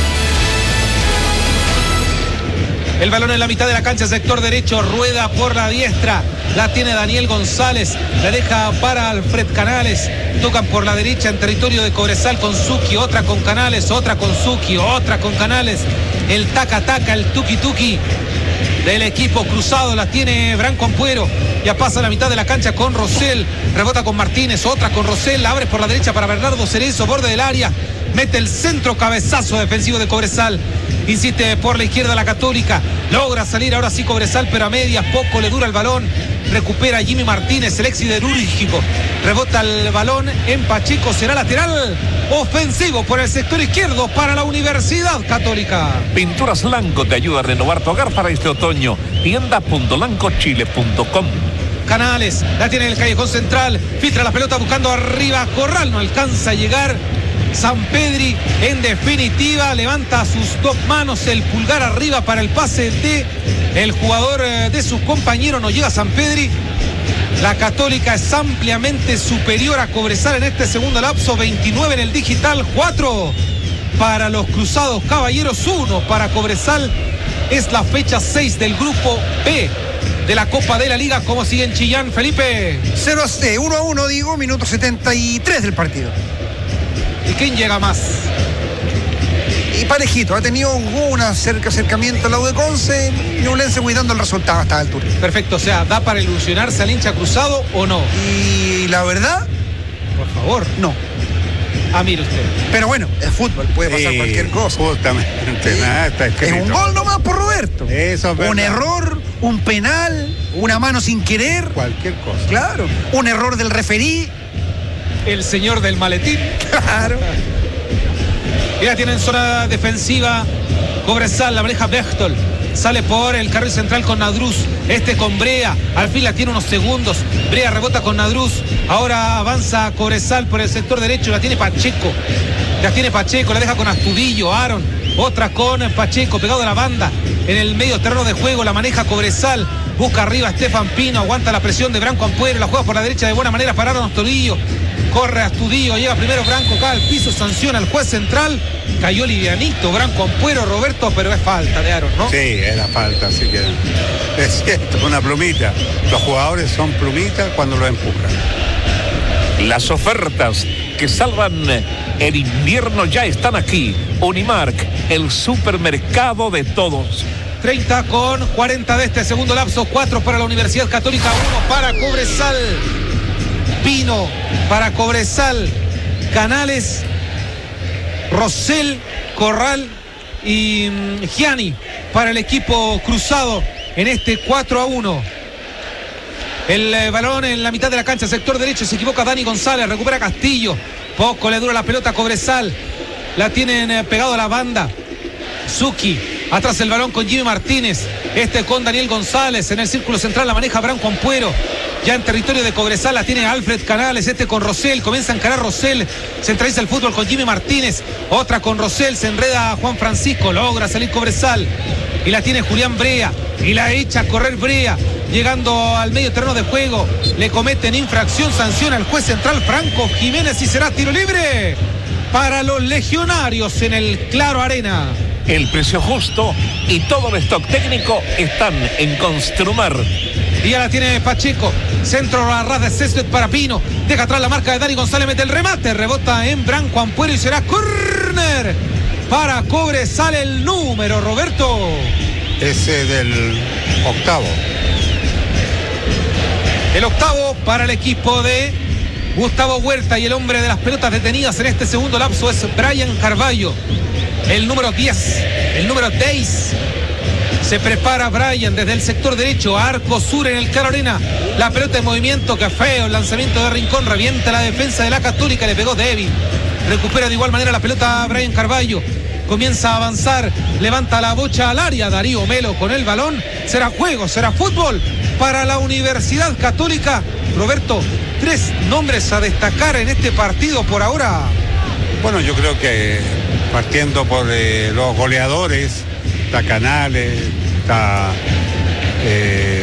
S3: El balón en la mitad de la cancha, sector derecho, rueda por la diestra. La tiene Daniel González, la deja para Alfred Canales. Tocan por la derecha en territorio de Cobresal con Zucchi, otra con Canales, otra con Zucchi, otra con Canales. El taca-taca, el tuki-tuki del equipo cruzado, la tiene Branco Ampuero. Ya pasa a la mitad de la cancha con Rosell, rebota con Martínez, otra con Rosell, abre por la derecha para Bernardo Cerezo, borde del área. Mete el centro, cabezazo defensivo de Cobresal. Insiste por la izquierda la Católica. Logra salir ahora sí Cobresal, pero a medias, poco le dura el balón. Recupera Jimmy Martínez, el ex siderúrgico. Rebota el balón en Pacheco. Será lateral ofensivo por el sector izquierdo para la Universidad Católica.
S4: Pinturas Lanco te ayuda a renovar tu hogar para este otoño. tienda punto lanco chile punto com.
S3: Canales, la tiene en el callejón central. Filtra la pelota buscando arriba. Corral no alcanza a llegar. Sampedri en definitiva levanta sus dos manos, el pulgar arriba para el pase de el jugador de sus compañeros. No llega Sampedri. La Católica es ampliamente superior a Cobresal en este segundo lapso. veintinueve en el digital, cuatro para los Cruzados Caballeros, uno para Cobresal. Es la fecha seis del grupo B de la Copa de la Liga. ¿Cómo sigue en Chillán, Felipe?
S2: cero a cero, uno a uno, digo, minuto setenta y tres del partido.
S3: ¿Y quién llega más?
S2: Y parejito, ha tenido un acercamiento al lado de Conce, Ñublense muy dando el resultado a esta altura.
S3: Perfecto, o sea, ¿da para ilusionarse al hincha cruzado o no?
S2: Y la verdad,
S3: por favor,
S2: no.
S3: Ah, mire usted.
S2: Pero bueno, es fútbol, puede pasar
S1: Sí,
S2: cualquier cosa.
S1: Justamente,
S2: Sí.
S1: nada está escrito.
S2: Es un gol nomás por Roberto.
S1: Eso es verdad.
S2: Un error, un penal, una mano sin querer.
S1: Cualquier cosa.
S2: Claro. Un error del referí.
S3: El señor del maletín.
S2: Claro.
S3: Ya tienen zona defensiva Cobresal, la maneja Bechtol. Sale por el carril central con Nadruz. Este con Brea. Al fin la tiene unos segundos. Brea rebota con Nadruz. Ahora avanza Cobresal por el sector derecho. La tiene Pacheco. La tiene Pacheco. La deja con Astudillo. Aaron. Otra con Pacheco. Pegado a la banda. En el medio terreno de juego la maneja Cobresal. Busca arriba a Estefan Pino. Aguanta la presión de Branco Ampuero. La juega por la derecha de buena manera para Aaron Astudillo. Corre Astudillo, llega primero Branco, cae al piso, sanciona al juez central. Cayó livianito Branco Ampuero, Roberto, pero es falta de Aaron, ¿no?
S1: Sí, era falta, así que es cierto, una plumita. Los jugadores son plumitas cuando lo empujan.
S4: Las ofertas que salvan el invierno ya están aquí. Unimark, el supermercado de todos.
S3: treinta con cuarenta de este segundo lapso, cuatro para la Universidad Católica, uno para Cobresal. Pino para Cobresal, Canales, Rosell, Corral y um, Gianni para el equipo cruzado en este cuatro a uno. El eh, balón en la mitad de la cancha, sector derecho, se equivoca Dani González, recupera Castillo, poco le dura la pelota a Cobresal, la tienen eh, pegado a la banda. Zucchi Atrás el balón con Jimmy Martínez. Este con Daniel González. En el círculo central la maneja Abraham Juanpuero. Ya en territorio de Cobresal la tiene Alfred Canales. Este con Rosell. Comienza a encarar Rosell. Centraliza el fútbol con Jimmy Martínez. Otra con Rosell. Se enreda Juan Francisco. Logra salir Cobresal. Y la tiene Julián Brea. Y la echa a correr Brea. Llegando al medio terreno de juego. Le cometen infracción. Sanciona al juez central Franco Jiménez. Y será tiro libre para los legionarios en el Claro Arena.
S4: El precio justo y todo el stock técnico están en Construmar.
S3: Y ya la tiene Pacheco. Centro a ras de césped para Pino. Deja atrás la marca de Dani González. Mete el remate. Rebota en Branco Ampuero y será córner para Cobresal. El número, Roberto.
S1: Ese del octavo.
S3: El octavo para el equipo de Gustavo Huerta. Y el hombre de las pelotas detenidas en este segundo lapso es Brian Carballo. El número diez, el número diez. Se prepara Brian desde el sector derecho, arco sur en el Claro Arena. La pelota en movimiento, que feo, el lanzamiento de Rincón, revienta la defensa de la Católica, le pegó débil. Recupera de igual manera la pelota Brian Carballo. Comienza a avanzar, levanta la bocha al área, Darío Melo con el balón. Será juego, será fútbol para la Universidad Católica. Roberto, tres nombres a destacar en este partido por ahora.
S1: Bueno, yo creo que partiendo por eh, los goleadores, está Canales, está eh,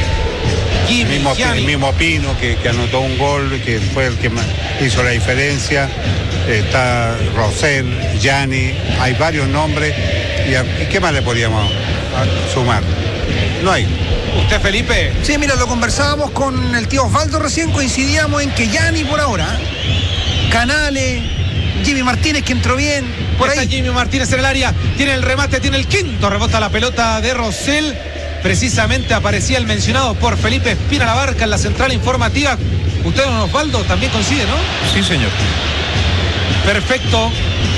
S1: el, mismo, el mismo Pino que, que anotó un gol, que fue el que hizo la diferencia, está Rosell, Gianni, hay varios nombres, y, a, ¿y qué más le podríamos sumar? No hay.
S3: ¿Usted, Felipe?
S2: Sí, mira, lo conversábamos con el tío Osvaldo recién, coincidíamos en que Gianni por ahora, Canales, Jimmy Martínez que entró bien, por
S3: Está
S2: ahí.
S3: Jimmy Martínez en el área, tiene el remate, tiene el quinto, rebota la pelota de Rosell. Precisamente aparecía el mencionado por Felipe Espina Labarca en la central informativa. Usted, don Osvaldo, también coincide, ¿no?
S4: Sí, señor.
S3: Perfecto.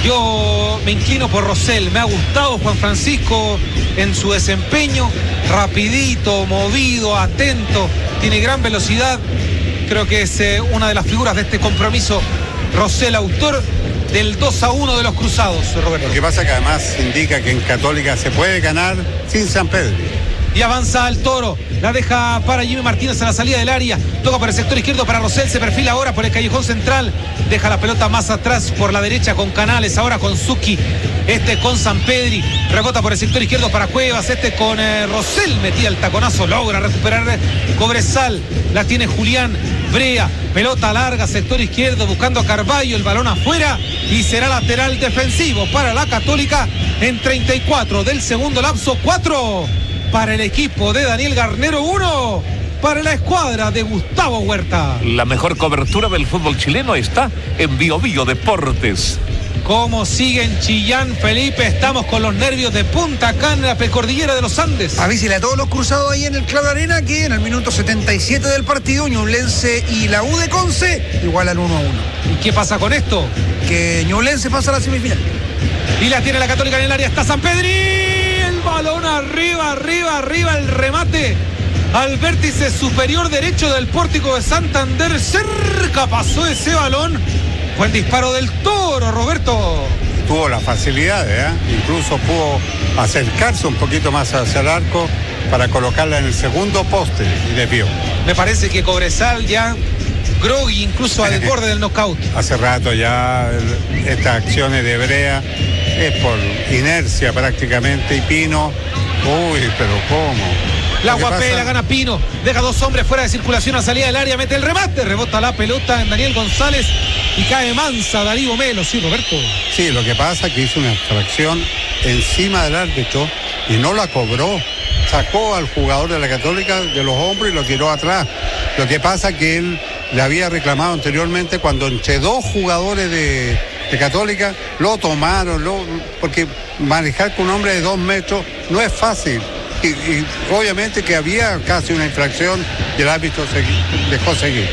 S3: Yo me inclino por Rosell. Me ha gustado Juan Francisco en su desempeño. Rapidito, movido, atento. Tiene gran velocidad. Creo que es eh, una de las figuras de este compromiso. Rosell, autor del dos a uno de los Cruzados, Roberto.
S1: Lo que pasa que además indica que en Católica se puede ganar sin San Pedro.
S3: Y avanza al Toro, la deja para Jimmy Martínez a la salida del área, toca por el sector izquierdo para Rosell, se perfila ahora por el callejón central, deja la pelota más atrás por la derecha con Canales, ahora con Zucchi, este con Sampedri, rebota por el sector izquierdo para Cuevas, este con eh, Rosell, metía el taconazo, logra recuperar Cobresal, la tiene Julián Brea, pelota larga, sector izquierdo, buscando a Carballo, el balón afuera y será lateral defensivo para la Católica en treinta y cuatro del segundo lapso, cuatro para el equipo de Daniel Garnero, uno para la escuadra de Gustavo Huerta.
S4: La mejor cobertura del fútbol chileno está en Bio Bio Deportes.
S3: ¿Cómo sigue en Chillán, Felipe? Estamos con los nervios de punta acá en la precordillera de los Andes.
S2: Avísele a todos los cruzados ahí en el Claro Arena que en el minuto setenta y siete del partido Ñublense y la U de Conce igual al uno a uno.
S3: ¿Y qué pasa con esto?
S2: Que Ñublense pasa a la semifinal.
S3: Y la tiene la Católica en el área, está Sampedri. El balón arriba, arriba, arriba, el remate al vértice superior derecho del pórtico de Santander. Cerca pasó ese balón. Buen disparo del Toro, Roberto.
S1: Tuvo la facilidad, ¿eh? Incluso pudo acercarse un poquito más hacia el arco para colocarla en el segundo poste y desvió.
S3: Me parece que Cobresal ya groggy, incluso al borde del knockout.
S1: Hace rato ya el, estas acciones de Brea es por inercia prácticamente, y Pino, uy, pero ¿cómo?
S3: La guapela, gana Pino, deja dos hombres fuera de circulación a salida del área, mete el remate, rebota la pelota en Daniel González y cae mansa Darío Melo, sí, Roberto.
S1: Sí, lo que pasa es que hizo una infracción encima del árbitro y no la cobró. Sacó al jugador de la Católica de los hombros y lo tiró atrás. Lo que pasa es que él le había reclamado anteriormente cuando entre dos jugadores de, de Católica lo tomaron, lo, porque manejar con un hombre de dos metros no es fácil. Y, y obviamente que había casi una infracción y el árbitro segui, dejó seguir.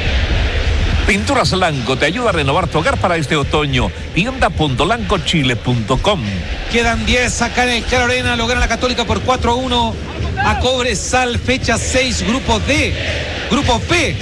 S4: Pinturas Lanco te ayuda a renovar tu hogar para este otoño. tienda punto lanco chile punto com.
S3: Quedan diez acá en el Claro Arena. Lo gana la Católica por cuatro a uno a Cobresal. Fecha seis, grupo D. Grupo P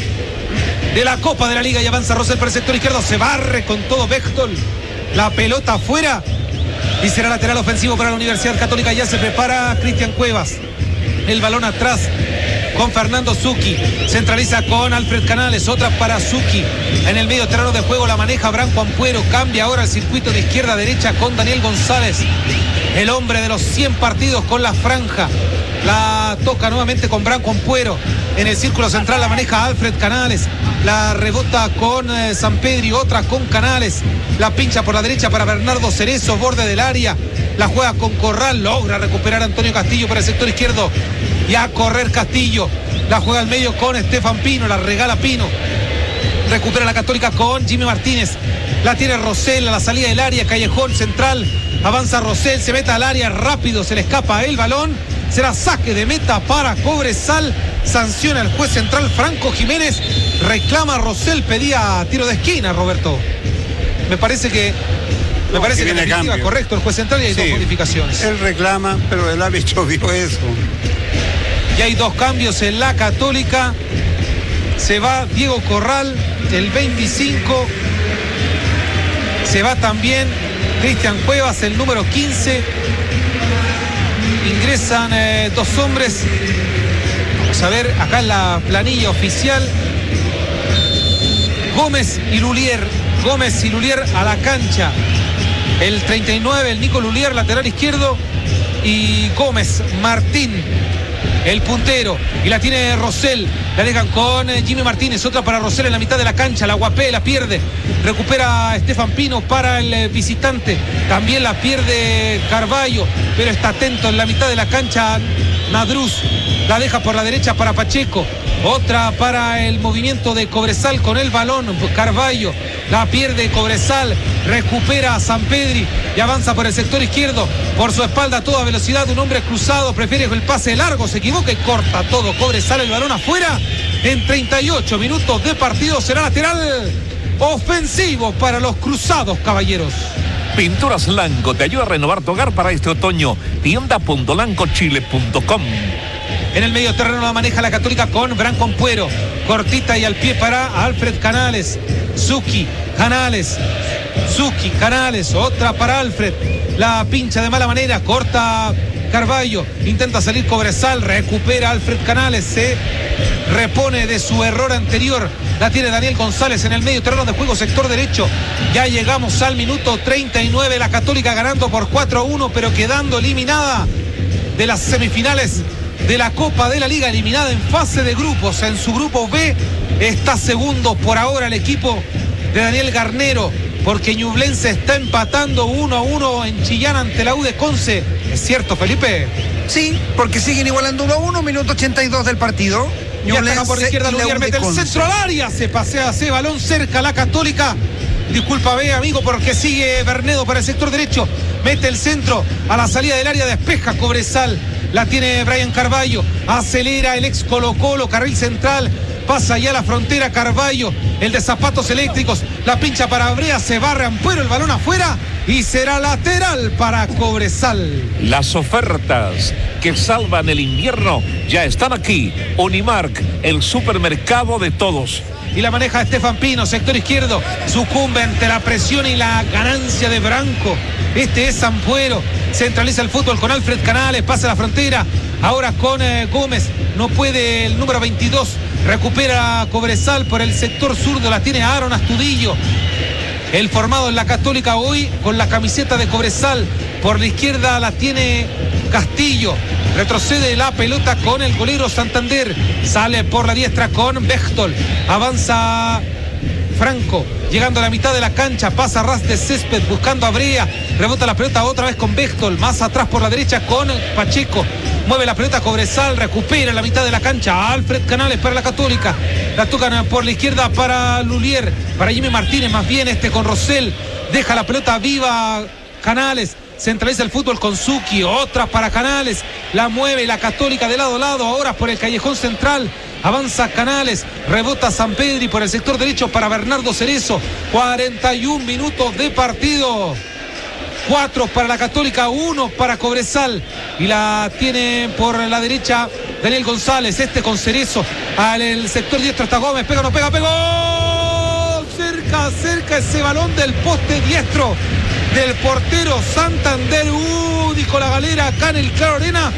S3: de la Copa de la Liga. Y avanza Rosell por el sector izquierdo. Se barre con todo Bechtel. La pelota afuera. y será lateral ofensivo para la Universidad Católica. Ya se prepara Cristian Cuevas. El balón atrás con Fernando Zucchi, centraliza con Alfred Canales, otra para Zucchi, en el medio terreno de juego la maneja Branco Ampuero, cambia ahora el circuito de izquierda a derecha con Daniel González, el hombre de los cien partidos con la franja, la toca nuevamente con Branco Ampuero, en el círculo central la maneja Alfred Canales, la rebota con eh, Sampedri, otra con Canales, la pincha por la derecha para Bernardo Cerezo, borde del área, la juega con Corral, logra recuperar Antonio Castillo por el sector izquierdo y a correr Castillo, la juega al medio con Estefan Pino, la regala Pino, recupera la Católica con Jimmy Martínez, la tiene Rosell a la salida del área, callejón central, avanza Rosell, se mete al área rápido, se le escapa el balón, será saque de meta para Cobresal, sanciona el juez central Franco Jiménez, reclama Rosell, pedía tiro de esquina, Roberto. Me parece que Me
S1: no,
S3: parece
S1: que
S3: que
S1: viene
S3: definitiva,
S1: cambio.
S3: correcto, el juez central y hay
S1: Sí,
S3: dos modificaciones.
S1: Él reclama, pero el árbitro vio eso.
S3: Y hay dos cambios en la Católica. Se va Diego Corral, el veinticinco. Se va también Cristian Cuevas, el número quince. Ingresan eh, dos hombres. Vamos a ver acá en la planilla oficial. Gómez y Lulier. Gómez y Lulier a la cancha. El treinta y nueve, el Nico Lulier, lateral izquierdo. Y Gómez Martín, el puntero. Y la tiene Rosell. La dejan con Jimmy Martínez. Otra para Rosell en la mitad de la cancha. La guapé, la pierde. Recupera Estefan Pino para el visitante. También la pierde Carballo. Pero está atento en la mitad de la cancha Nadruz. La deja por la derecha para Pacheco. Otra para el movimiento de Cobresal con el balón. Carballo. La pierde Cobresal. Recupera a Sampedri y avanza por el sector izquierdo. Por su espalda a toda velocidad. Un hombre cruzado. Prefiere el pase largo. Se equivoca y corta todo. Cobresal el balón afuera. En treinta y ocho minutos de partido será lateral ofensivo para los cruzados, caballeros.
S4: Pinturas Lanco te ayuda a renovar tu hogar para este otoño. Tienda punto lanco chile punto com.
S3: En el medio terreno la maneja la Católica con Branco Ampuero. Cortita y al pie para Alfred Canales. Zucchi, Canales. Zucchi, Canales. Otra para Alfred. La pincha de mala manera. Corta Carballo. Intenta salir Cobresal. Recupera Alfred Canales. Se repone de su error anterior. La tiene Daniel González en el medio terreno de juego, sector derecho. Ya llegamos al minuto treinta y nueve. La Católica ganando por cuatro a uno, pero quedando eliminada de las semifinales de la Copa de la Liga, eliminada en fase de grupos. En su grupo B está segundo por ahora el equipo de Daniel Garnero, porque Ñublense está empatando uno a uno en Chillán ante la U de Conce. ¿Es cierto, Felipe?
S2: Sí, porque siguen igualando uno a uno, minuto ochenta y dos del partido.
S3: Ya está por la izquierda, Lulier mete el centro al área, se pasea ese balón cerca la Católica. Discúlpame, amigo, porque sigue Bernedo para el sector derecho. Mete el centro a la salida del área, despeja Cobresal. La tiene Brian Carballo. Acelera el ex Colo Colo, carril central. Pasa ya la frontera Carballo, el de zapatos eléctricos. La pincha para Brea, se barre Ampuero, el balón afuera. Y será lateral para Cobresal.
S4: Las ofertas que salvan el invierno ya están aquí. Unimark, el supermercado de todos.
S3: Y la maneja Estefan Pino, sector izquierdo. Sucumbe ante la presión y la ganancia de Branco. Este es Ampuero. Centraliza el fútbol con Alfred Canales. Pasa la frontera. Ahora con eh, Gómez. No puede el número veintidós. Recupera Cobresal por el sector zurdo. La tiene Aaron Astudillo. El formado en la Católica hoy con la camiseta de Cobresal. Por la izquierda la tiene Castillo. Retrocede la pelota con el golero Santander. Sale por la diestra con Bechtol. Avanza Franco. Llegando a la mitad de la cancha. Pasa a ras de césped buscando a Brea. Rebota la pelota otra vez con Bechtol. Más atrás por la derecha con Pacheco. Mueve la pelota Cobresal. Recupera la mitad de la cancha. Alfred Canales para la Católica. La tocan por la izquierda para Lulier. Para Jimmy Martínez. Más bien este con Rosell. Deja la pelota viva Canales. Centraliza el fútbol con Zucchi. Otra para Canales. La mueve la Católica de lado a lado. Ahora por el callejón central. Avanza Canales. Rebota Sampedri por el sector derecho para Bernardo Cerezo. cuarenta y un minutos de partido. Cuatro para la Católica, uno para Cobresal. Y la tiene por la derecha Daniel González. Este con Cerezo. Al sector diestro está Gómez. Pega, no pega, pegó. Cerca, cerca ese balón del poste diestro. del portero Santander. Uh, dijo la galera acá en el Claro Arena.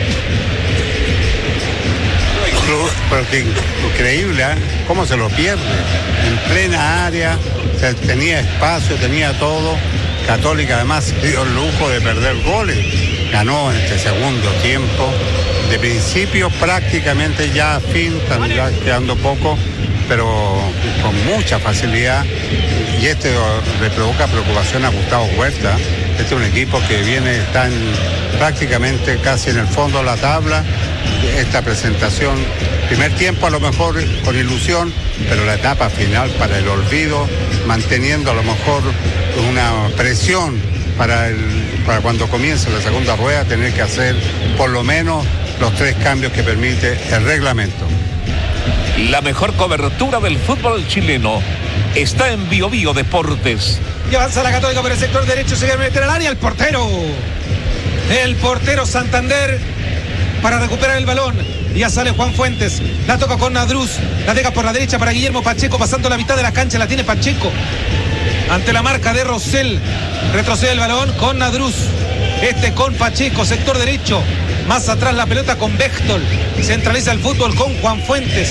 S1: Pero que increíble, ¿eh? Cómo se lo pierde. En plena área, o sea, tenía espacio, tenía todo. Católica además se dio el lujo de perder goles. Ganó en este segundo tiempo. De principio prácticamente ya a fin, ya quedando poco, pero con mucha facilidad. Y este le provoca preocupación a Gustavo Huerta. Este es un equipo que viene tan prácticamente casi en el fondo de la tabla. Esta presentación, primer tiempo a lo mejor con ilusión, pero la etapa final para el olvido, manteniendo a lo mejor una presión para, el, para cuando comience la segunda rueda, tener que hacer por lo menos los tres cambios que permite el reglamento.
S4: La mejor cobertura del fútbol chileno está en Bio Bio Deportes.
S3: Y avanza la Católica por el sector derecho, se quiere meter al área el portero. El portero Santander para recuperar el balón. Ya sale Juan Fuentes, la toca con Nadruz, la deja por la derecha para Guillermo Pacheco, pasando la mitad de la cancha, la tiene Pacheco. Ante la marca de Rosell, retrocede el balón con Nadruz. Este con Pacheco, sector derecho. Más atrás la pelota con Bechtold. Centraliza el fútbol con Juan Fuentes.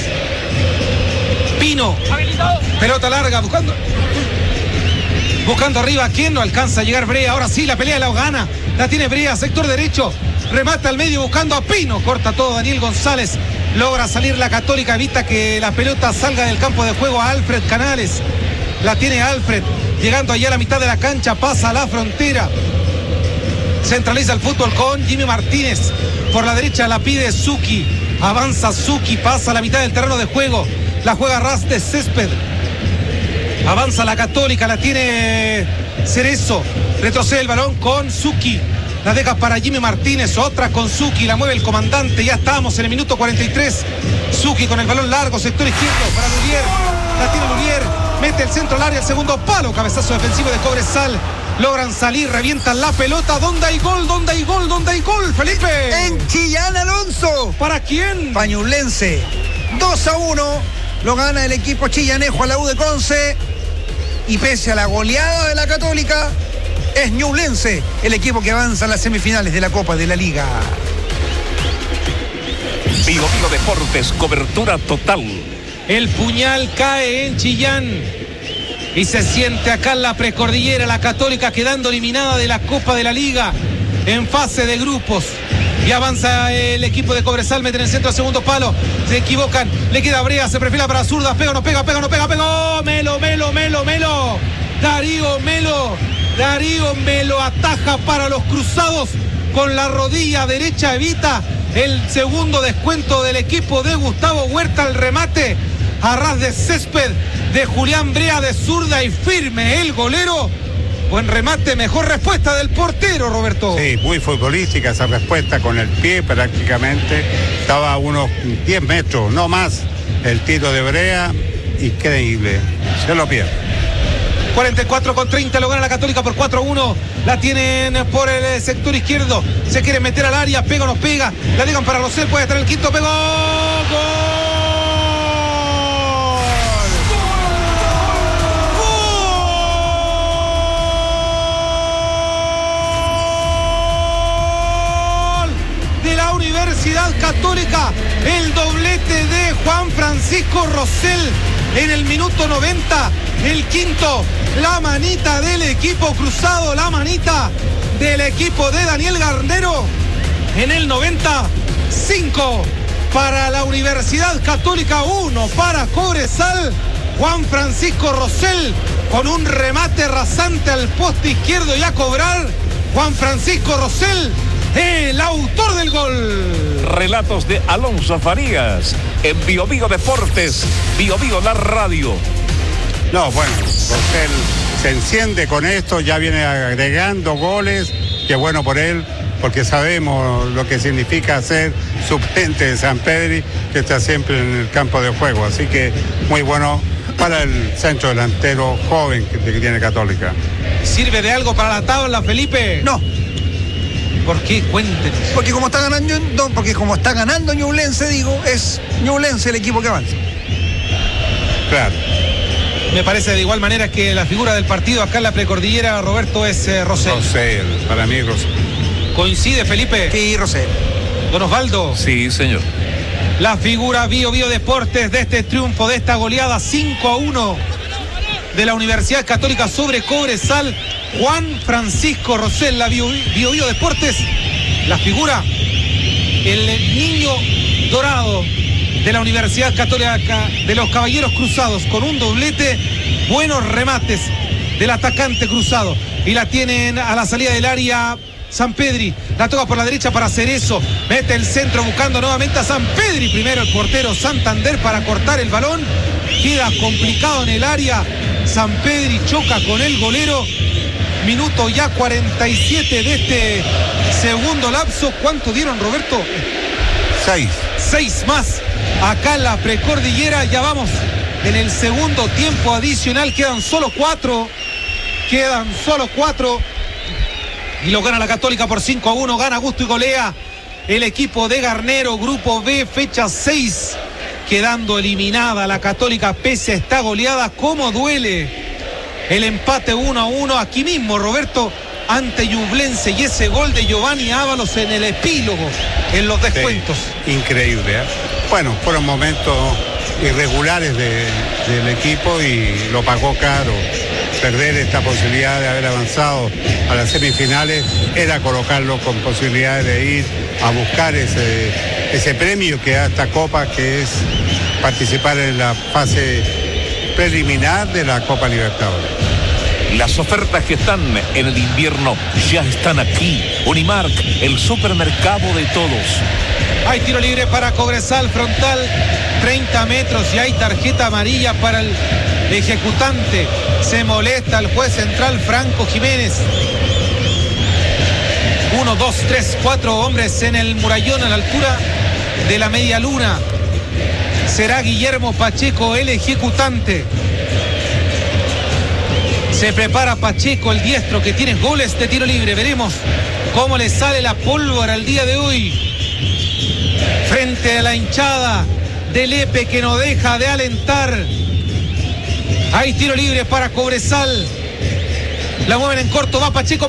S3: Pino. Pelota larga, buscando. Buscando arriba, ¿quién no alcanza a llegar? Brea, ahora sí, la pelea la gana. La tiene Brea, sector derecho. Remata al medio buscando a Pino. Corta todo Daniel González. Logra salir la Católica, evita que la pelota salga del campo de juego a Alfred Canales. La tiene Alfred. Llegando allá a la mitad de la cancha, pasa a la frontera. Centraliza el fútbol con Jimmy Martínez. Por la derecha la pide Zucchi. Avanza Zucchi, pasa a la mitad del terreno de juego. La juega ras de césped. Avanza la Católica, la tiene Cerezo. Retrocede el balón con Zucchi. La deja para Jimmy Martínez, otra con Zucchi, la mueve el comandante. Ya estamos en el minuto cuarenta y tres. Zucchi con el balón largo, sector izquierdo para Lulier. La tiene Lulier, mete el centro al área, el segundo palo. Cabezazo defensivo de Cobresal. Logran salir, revientan la pelota. ¿Dónde hay gol? ¿Dónde hay gol? ¿Dónde hay gol, Felipe?
S2: En Chillán, Alonso.
S3: ¿Para quién?
S2: Pañulense. dos a uno. Lo gana el equipo chillanejo a la U de Conce. Y pese a la goleada de la Católica, es Ñublense el equipo que avanza a las semifinales de la Copa de la Liga.
S4: Bio Bio Deportes, cobertura total.
S3: El puñal cae en Chillán y se siente acá en la precordillera. La Católica quedando eliminada de la Copa de la Liga en fase de grupos. Y avanza el equipo de Cobresal, mete en el centro al segundo palo. Se equivocan, le queda Brea, se perfila para zurda. Pega, no pega, pega, no pega, pega. Melo, Melo, Melo, Melo. Darío Melo. Darío Melo ataja para los cruzados. Con la rodilla derecha evita el segundo descuento del equipo de Gustavo Huerta. El remate a ras de césped de Julián Brea de zurda y firme el golero. Buen remate, mejor respuesta del portero, Roberto.
S1: Sí, muy futbolística esa respuesta, con el pie prácticamente. Estaba a unos diez metros, no más, el tiro de Brea. Increíble, se lo pierde.
S3: cuarenta y cuatro con treinta lo gana la Católica por cuatro a uno. La tienen por el sector izquierdo. Se quieren meter al área, pega o no pega. La dejan para Rosell, puede estar el quinto, pegó. ¡Gol! Universidad Católica, el doblete de Juan Francisco Rosell en el minuto noventa, el quinto, la manita del equipo cruzado, la manita del equipo de Daniel Garnero en el noventa, cinco para la Universidad Católica, uno para Cobresal. Juan Francisco Rosell con un remate rasante al poste izquierdo y a cobrar Juan Francisco Rosell, el autor del gol.
S4: Relatos de Alonso Farías en Bio Bio Deportes, Bio Bio la radio.
S1: No, bueno, Rosell se enciende con esto, ya viene agregando goles, qué bueno por él, porque sabemos lo que significa ser suplente de San Pedri, que está siempre en el campo de juego, así que muy bueno para el centro delantero joven que, que tiene Católica.
S3: ¿Sirve de algo para la tabla, Felipe?
S2: No.
S3: ¿Por qué? Cuéntenos.
S2: Porque como está ganando, no, porque como está ganando Ñublense, digo, es Ñublense el equipo que avanza.
S1: Claro.
S3: Me parece de igual manera que la figura del partido acá en la precordillera, Roberto, es eh, Rosell.
S1: Rosell, para mí Rosell.
S3: ¿Coincide, Felipe?
S2: Sí, Rosell.
S3: Don Osvaldo.
S4: Sí, señor.
S3: La figura Bio Bio Deportes de este triunfo, de esta goleada cinco a uno de la Universidad Católica sobre Cobresal, Juan Francisco Rosell, la Bio Bio, Bio Deportes, la figura, el niño dorado de la Universidad Católica de los Caballeros Cruzados, con un doblete, buenos remates del atacante cruzado, y la tienen a la salida del área Sampedri, la toca por la derecha para Cerezo, mete el centro buscando nuevamente a Sampedri, primero el portero Santander para cortar el balón, queda complicado en el área, Sampedri choca con el golero, minuto ya cuarenta y siete de este segundo lapso. ¿Cuánto dieron, Roberto?
S1: Seis.
S3: Seis más acá en la precordillera, ya vamos en el segundo tiempo adicional, quedan solo cuatro, quedan solo cuatro. Y lo gana la Católica por cinco a uno, gana gusto y golea el equipo de Garnero, grupo B, fecha seis, quedando eliminada la Católica pese a esta goleada. ¿Cómo duele el empate uno a uno aquí mismo, Roberto, ante Ñublense, y ese gol de Giovanni Ábalos en el epílogo, en los descuentos?
S1: Sí, increíble, ¿eh? Bueno, fueron momentos irregulares de, del equipo y lo pagó caro. Perder esta posibilidad de haber avanzado a las semifinales era colocarlo con posibilidades de ir a buscar ese, ese premio que da esta Copa, que es participar en la fase preliminar de la Copa Libertadores.
S4: Las ofertas que están en el invierno ya están aquí. Unimark, el supermercado de todos.
S3: Hay tiro libre para Cobresal, frontal, treinta metros, y hay tarjeta amarilla para el ejecutante. Se molesta el juez central Franco Jiménez. Uno, dos, tres, cuatro hombres en el murallón a la altura de la media luna. Será Guillermo Pacheco el ejecutante. Se prepara Pacheco, el diestro, que tiene goles de tiro libre. Veremos cómo le sale la pólvora el día de hoy frente a la hinchada del Lepe, que no deja de alentar. Hay tiro libre para Cobresal. La mueven en corto, va Pacheco,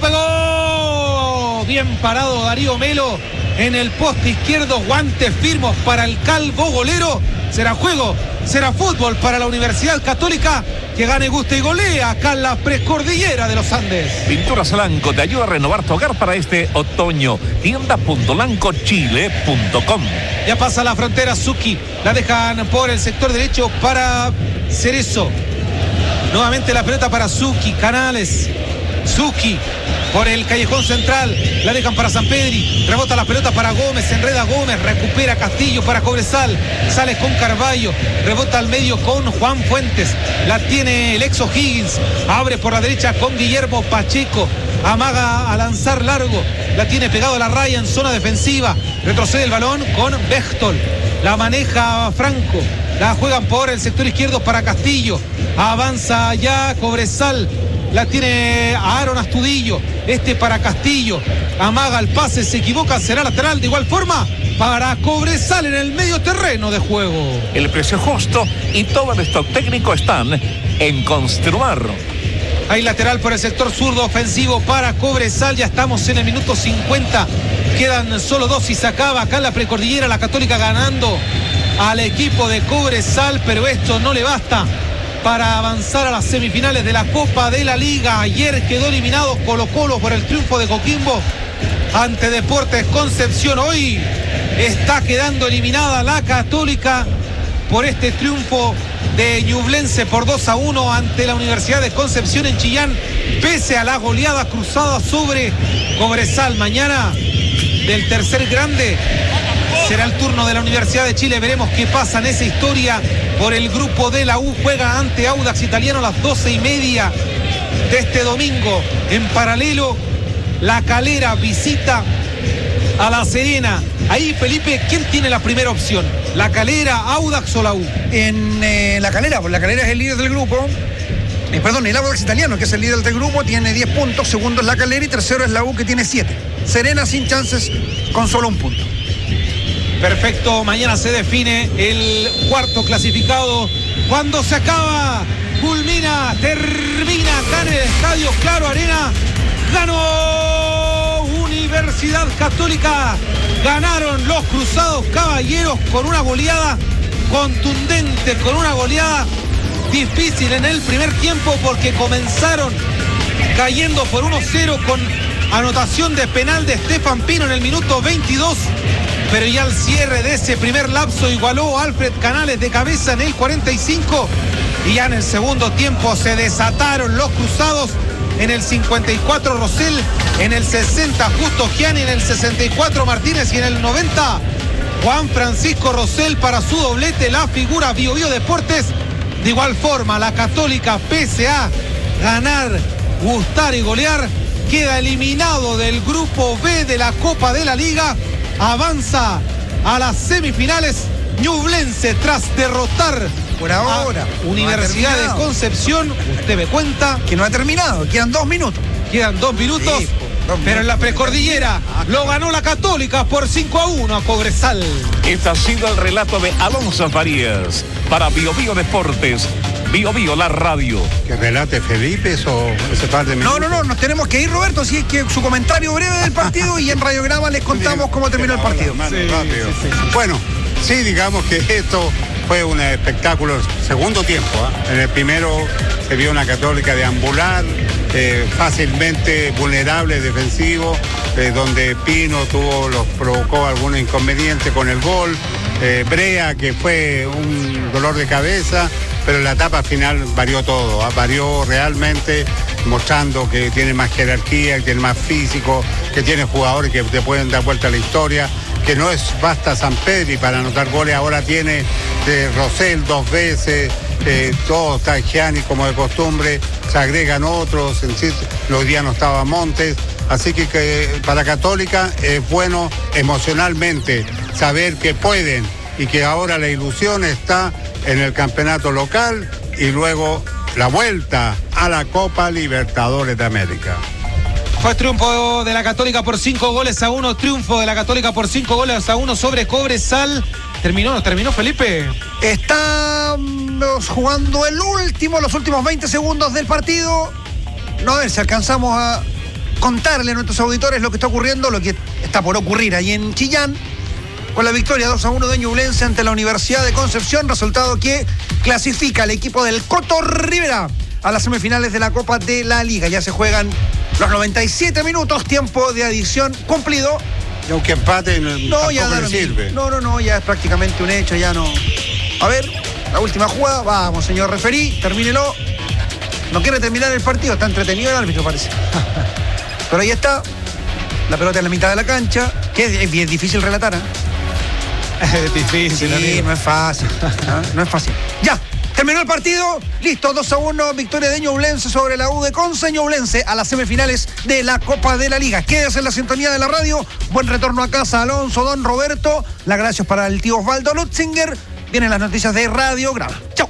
S3: pegó. Bien parado Darío Melo en el poste izquierdo. Guantes firmos para el calvo golero. Será juego, será fútbol para la Universidad Católica, que gane, guste y golea acá en la precordillera de los Andes.
S4: Pinturas Lanco te ayuda a renovar tu hogar para este otoño. tienda punto lanco chile punto com.
S3: Ya pasa la frontera Suki, la dejan por el sector derecho para Cerezo. Nuevamente la pelota para Suki, Canales. Suki por el callejón central, la dejan para Sampedri, rebota la pelota para Gómez, enreda Gómez, recupera Castillo para Cobresal, sale con Carballo, rebota al medio con Juan Fuentes, la tiene el ex O'Higgins, abre por la derecha con Guillermo Pacheco, amaga a lanzar largo, la tiene pegado a la raya en zona defensiva, retrocede el balón con Bechtol, la maneja Franco, la juegan por el sector izquierdo para Castillo, avanza ya Cobresal, la tiene a Aaron Astudillo, este para Castillo, amaga el pase, se equivoca, será lateral de igual forma para Cobresal en el medio terreno de juego.
S4: El precio justo y todo el stock técnico están en Construar.
S3: Hay lateral por el sector zurdo ofensivo para Cobresal, ya estamos en el minuto cincuenta, quedan solo dos y se acaba acá en la precordillera, la Católica ganando al equipo de Cobresal, pero esto no le basta para avanzar a las semifinales de la Copa de la Liga. Ayer quedó eliminado Colo-Colo por el triunfo de Coquimbo ante Deportes Concepción. Hoy está quedando eliminada la Católica por este triunfo de Ñublense por dos a uno ante la Universidad de Concepción en Chillán, pese a la goleada cruzada sobre Cobresal. Mañana, del tercer grande, será el turno de la Universidad de Chile. Veremos qué pasa en esa historia. Por el grupo de la U juega ante Audax Italiano a las doce y media de este domingo. En paralelo, La Calera visita a La Serena. Ahí, Felipe, ¿quién tiene la primera opción? ¿La Calera, Audax o la U?
S2: En eh, La Calera, pues La Calera es el líder del grupo. Eh, perdón, el Audax Italiano, que es el líder del grupo, tiene diez puntos. Segundo es La Calera y tercero es la U, que tiene siete. Serena sin chances, con solo un punto.
S3: Perfecto, mañana se define el cuarto clasificado. Cuando se acaba, culmina, termina acá en el estadio Claro Arena. Ganó Universidad Católica. Ganaron los Cruzados Caballeros con una goleada contundente, con una goleada difícil en el primer tiempo, porque comenzaron cayendo por uno cero con anotación de penal de Estefan Pino en el minuto veintidós, pero ya al cierre de ese primer lapso igualó Alfred Canales de cabeza en el cuarenta y cinco, y ya en el segundo tiempo se desataron los Cruzados. En el cincuenta y cuatro Rosell, en el sesenta Justo Gianni, en el sesenta y cuatro Martínez y en el noventa Juan Francisco Rosell para su doblete, la figura Bio Bio Deportes. De igual forma, la Católica, pese a ganar, gustar y golear, queda eliminado del grupo B de la Copa de la Liga. Avanza a las semifinales Ñublense tras derrotar
S2: por ahora
S3: a Universidad
S2: no
S3: de Concepción. Usted me cuenta
S2: que no ha terminado, quedan dos minutos.
S3: Quedan dos minutos,
S2: sí, dos
S3: pero en la precordillera
S2: ah,
S3: lo ganó la Católica por cinco a uno a Cobresal.
S4: Este ha sido el relato de Alonso Farías para Bio Bio Deportes. Bio Bio, la radio.
S1: Que relate Felipe eso, ese par de minutos.
S2: No, no, no, nos tenemos que ir, Roberto, así es que su comentario breve del partido y en Radiograma les contamos cómo terminó el partido.
S1: Hermano,
S3: Sí,
S1: rápido.
S3: sí, sí, sí.
S1: Bueno, sí, digamos que esto fue un espectáculo segundo tiempo. ¿eh? En el primero se vio una Católica deambular, eh, fácilmente vulnerable, defensivo, eh, donde Pino tuvo, los provocó algún inconveniente con el gol. Eh, Brea, que fue un dolor de cabeza, pero en la etapa final varió todo, ¿eh? varió realmente, mostrando que tiene más jerarquía, que tiene más físico, que tiene jugadores que te pueden dar vuelta a la historia, que no es basta Sampedri para anotar goles, ahora tiene eh, Rosell dos veces, eh, todo está Gianni como de costumbre, se agregan otros, en sí, los días no estaba Montes, así que, que para Católica es bueno emocionalmente saber que pueden y que ahora la ilusión está en el campeonato local y luego la vuelta a la Copa Libertadores de América.
S3: Fue triunfo de la Católica por cinco goles a uno, triunfo de la Católica por cinco goles a uno sobre Cobresal. ¿Terminó? ¿No terminó, Felipe?
S2: Estamos jugando el último, los últimos veinte segundos del partido. No, a ver si alcanzamos a contarle a nuestros auditores lo que está ocurriendo, lo que está por ocurrir ahí en Chillán, con la victoria dos a uno de Ñublense ante la Universidad de Concepción, resultado que clasifica al equipo del Coto Rivera a las semifinales de la Copa de la Liga. Ya se juegan los noventa y siete minutos, tiempo de adición cumplido.
S1: Y aunque empate no,
S2: no ya
S1: le sirve.
S2: No, no, no, ya es prácticamente un hecho, ya no. A ver, la última jugada, vamos, señor referí, termínelo. No quiere terminar el partido, está entretenido el árbitro, parece. Pero ahí está, la pelota en la mitad de la cancha, que es, es bien difícil relatar, ¿eh?
S3: Es difícil,
S2: sí,
S3: amigo.
S2: no es fácil, ¿no? No es fácil. Ya, terminó el partido, listo, dos a uno, victoria de Ñublense sobre la U de Conce. Ñublense a las semifinales de la Copa de la Liga. Quédese en la sintonía de la radio, buen retorno a casa, Alonso, don Roberto, las gracias para el tío Osvaldo Lutzinger. Vienen las noticias de Radiograma. Chau.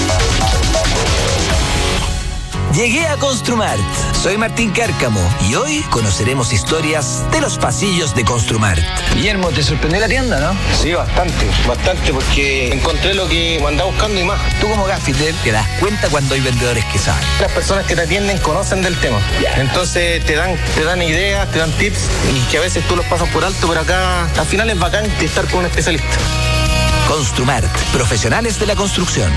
S5: Llegué a Construmart. Soy Martín Cárcamo y hoy conoceremos historias de los pasillos de Construmart.
S6: Guillermo, ¿te sorprendió la tienda, no?
S7: Sí, bastante, bastante, porque encontré lo que me andaba buscando y más.
S5: Tú como gaffiter te das cuenta cuando hay vendedores que saben.
S7: Las personas que te atienden conocen del tema. Entonces te dan, te dan ideas, te dan tips y que a veces tú los pasas por alto, pero acá al final es bacán estar con un especialista.
S5: Construmart, profesionales de la construcción.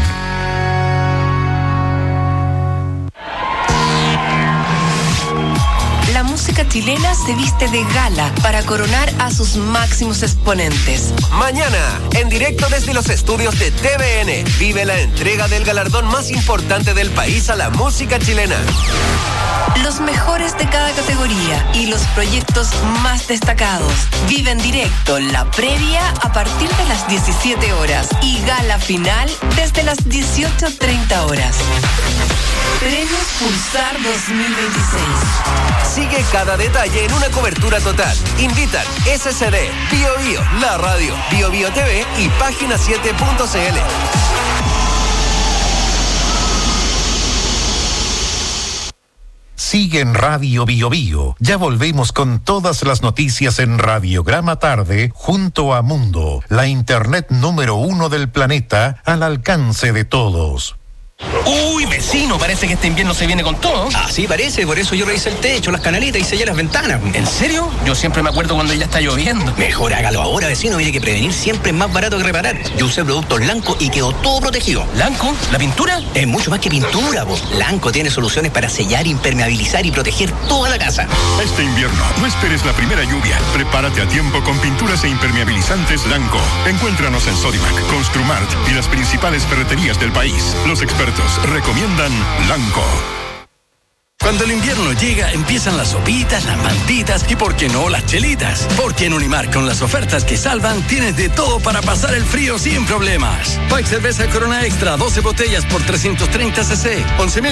S8: La música chilena se viste de gala para coronar a sus máximos exponentes.
S9: Mañana, en directo desde los estudios de T V N, vive la entrega del galardón más importante del país a la música chilena.
S8: Los mejores de cada categoría y los proyectos más destacados. Vive en directo la previa a partir de las diecisiete horas y gala final desde las dieciocho treinta horas. Premios Pulsar dos mil veintiséis.
S9: Sigue cada detalle en una cobertura total. Invitan S C D, Bio Bio, la radio, Bio Bio T V y página siete punto c l.
S10: Sigue Sigue en Radio Bio Bio. Ya volvemos con todas las noticias en Radiograma Tarde junto a Mundo, la internet número uno del planeta al alcance de todos.
S11: Uy, vecino, parece que este invierno se viene con todo.
S12: Así parece, por eso yo revisé el techo, las canalitas y sellé las ventanas.
S11: ¿En serio? Yo siempre me acuerdo cuando ya está lloviendo.
S12: Mejor hágalo ahora, vecino, mire que prevenir siempre es más barato que reparar. Yo usé productos Lanco y quedó todo protegido.
S11: ¿Lanco? ¿La pintura?
S12: Es mucho más que pintura, po. Lanco tiene soluciones para sellar, impermeabilizar y proteger toda la casa.
S13: Este invierno, no esperes la primera lluvia. Prepárate a tiempo con pinturas e impermeabilizantes Lanco. Encuéntranos en Sodimac, Construmart y las principales ferreterías del país. Los expertos recomiendan Lanco.
S14: Cuando el invierno llega, empiezan las sopitas, las mantitas y, ¿por qué no, las chelitas? Porque en Unimar, con las ofertas que salvan, tienes de todo para pasar el frío sin problemas. Pike Cerveza Corona Extra, doce botellas por trescientos treinta centilitros, once mil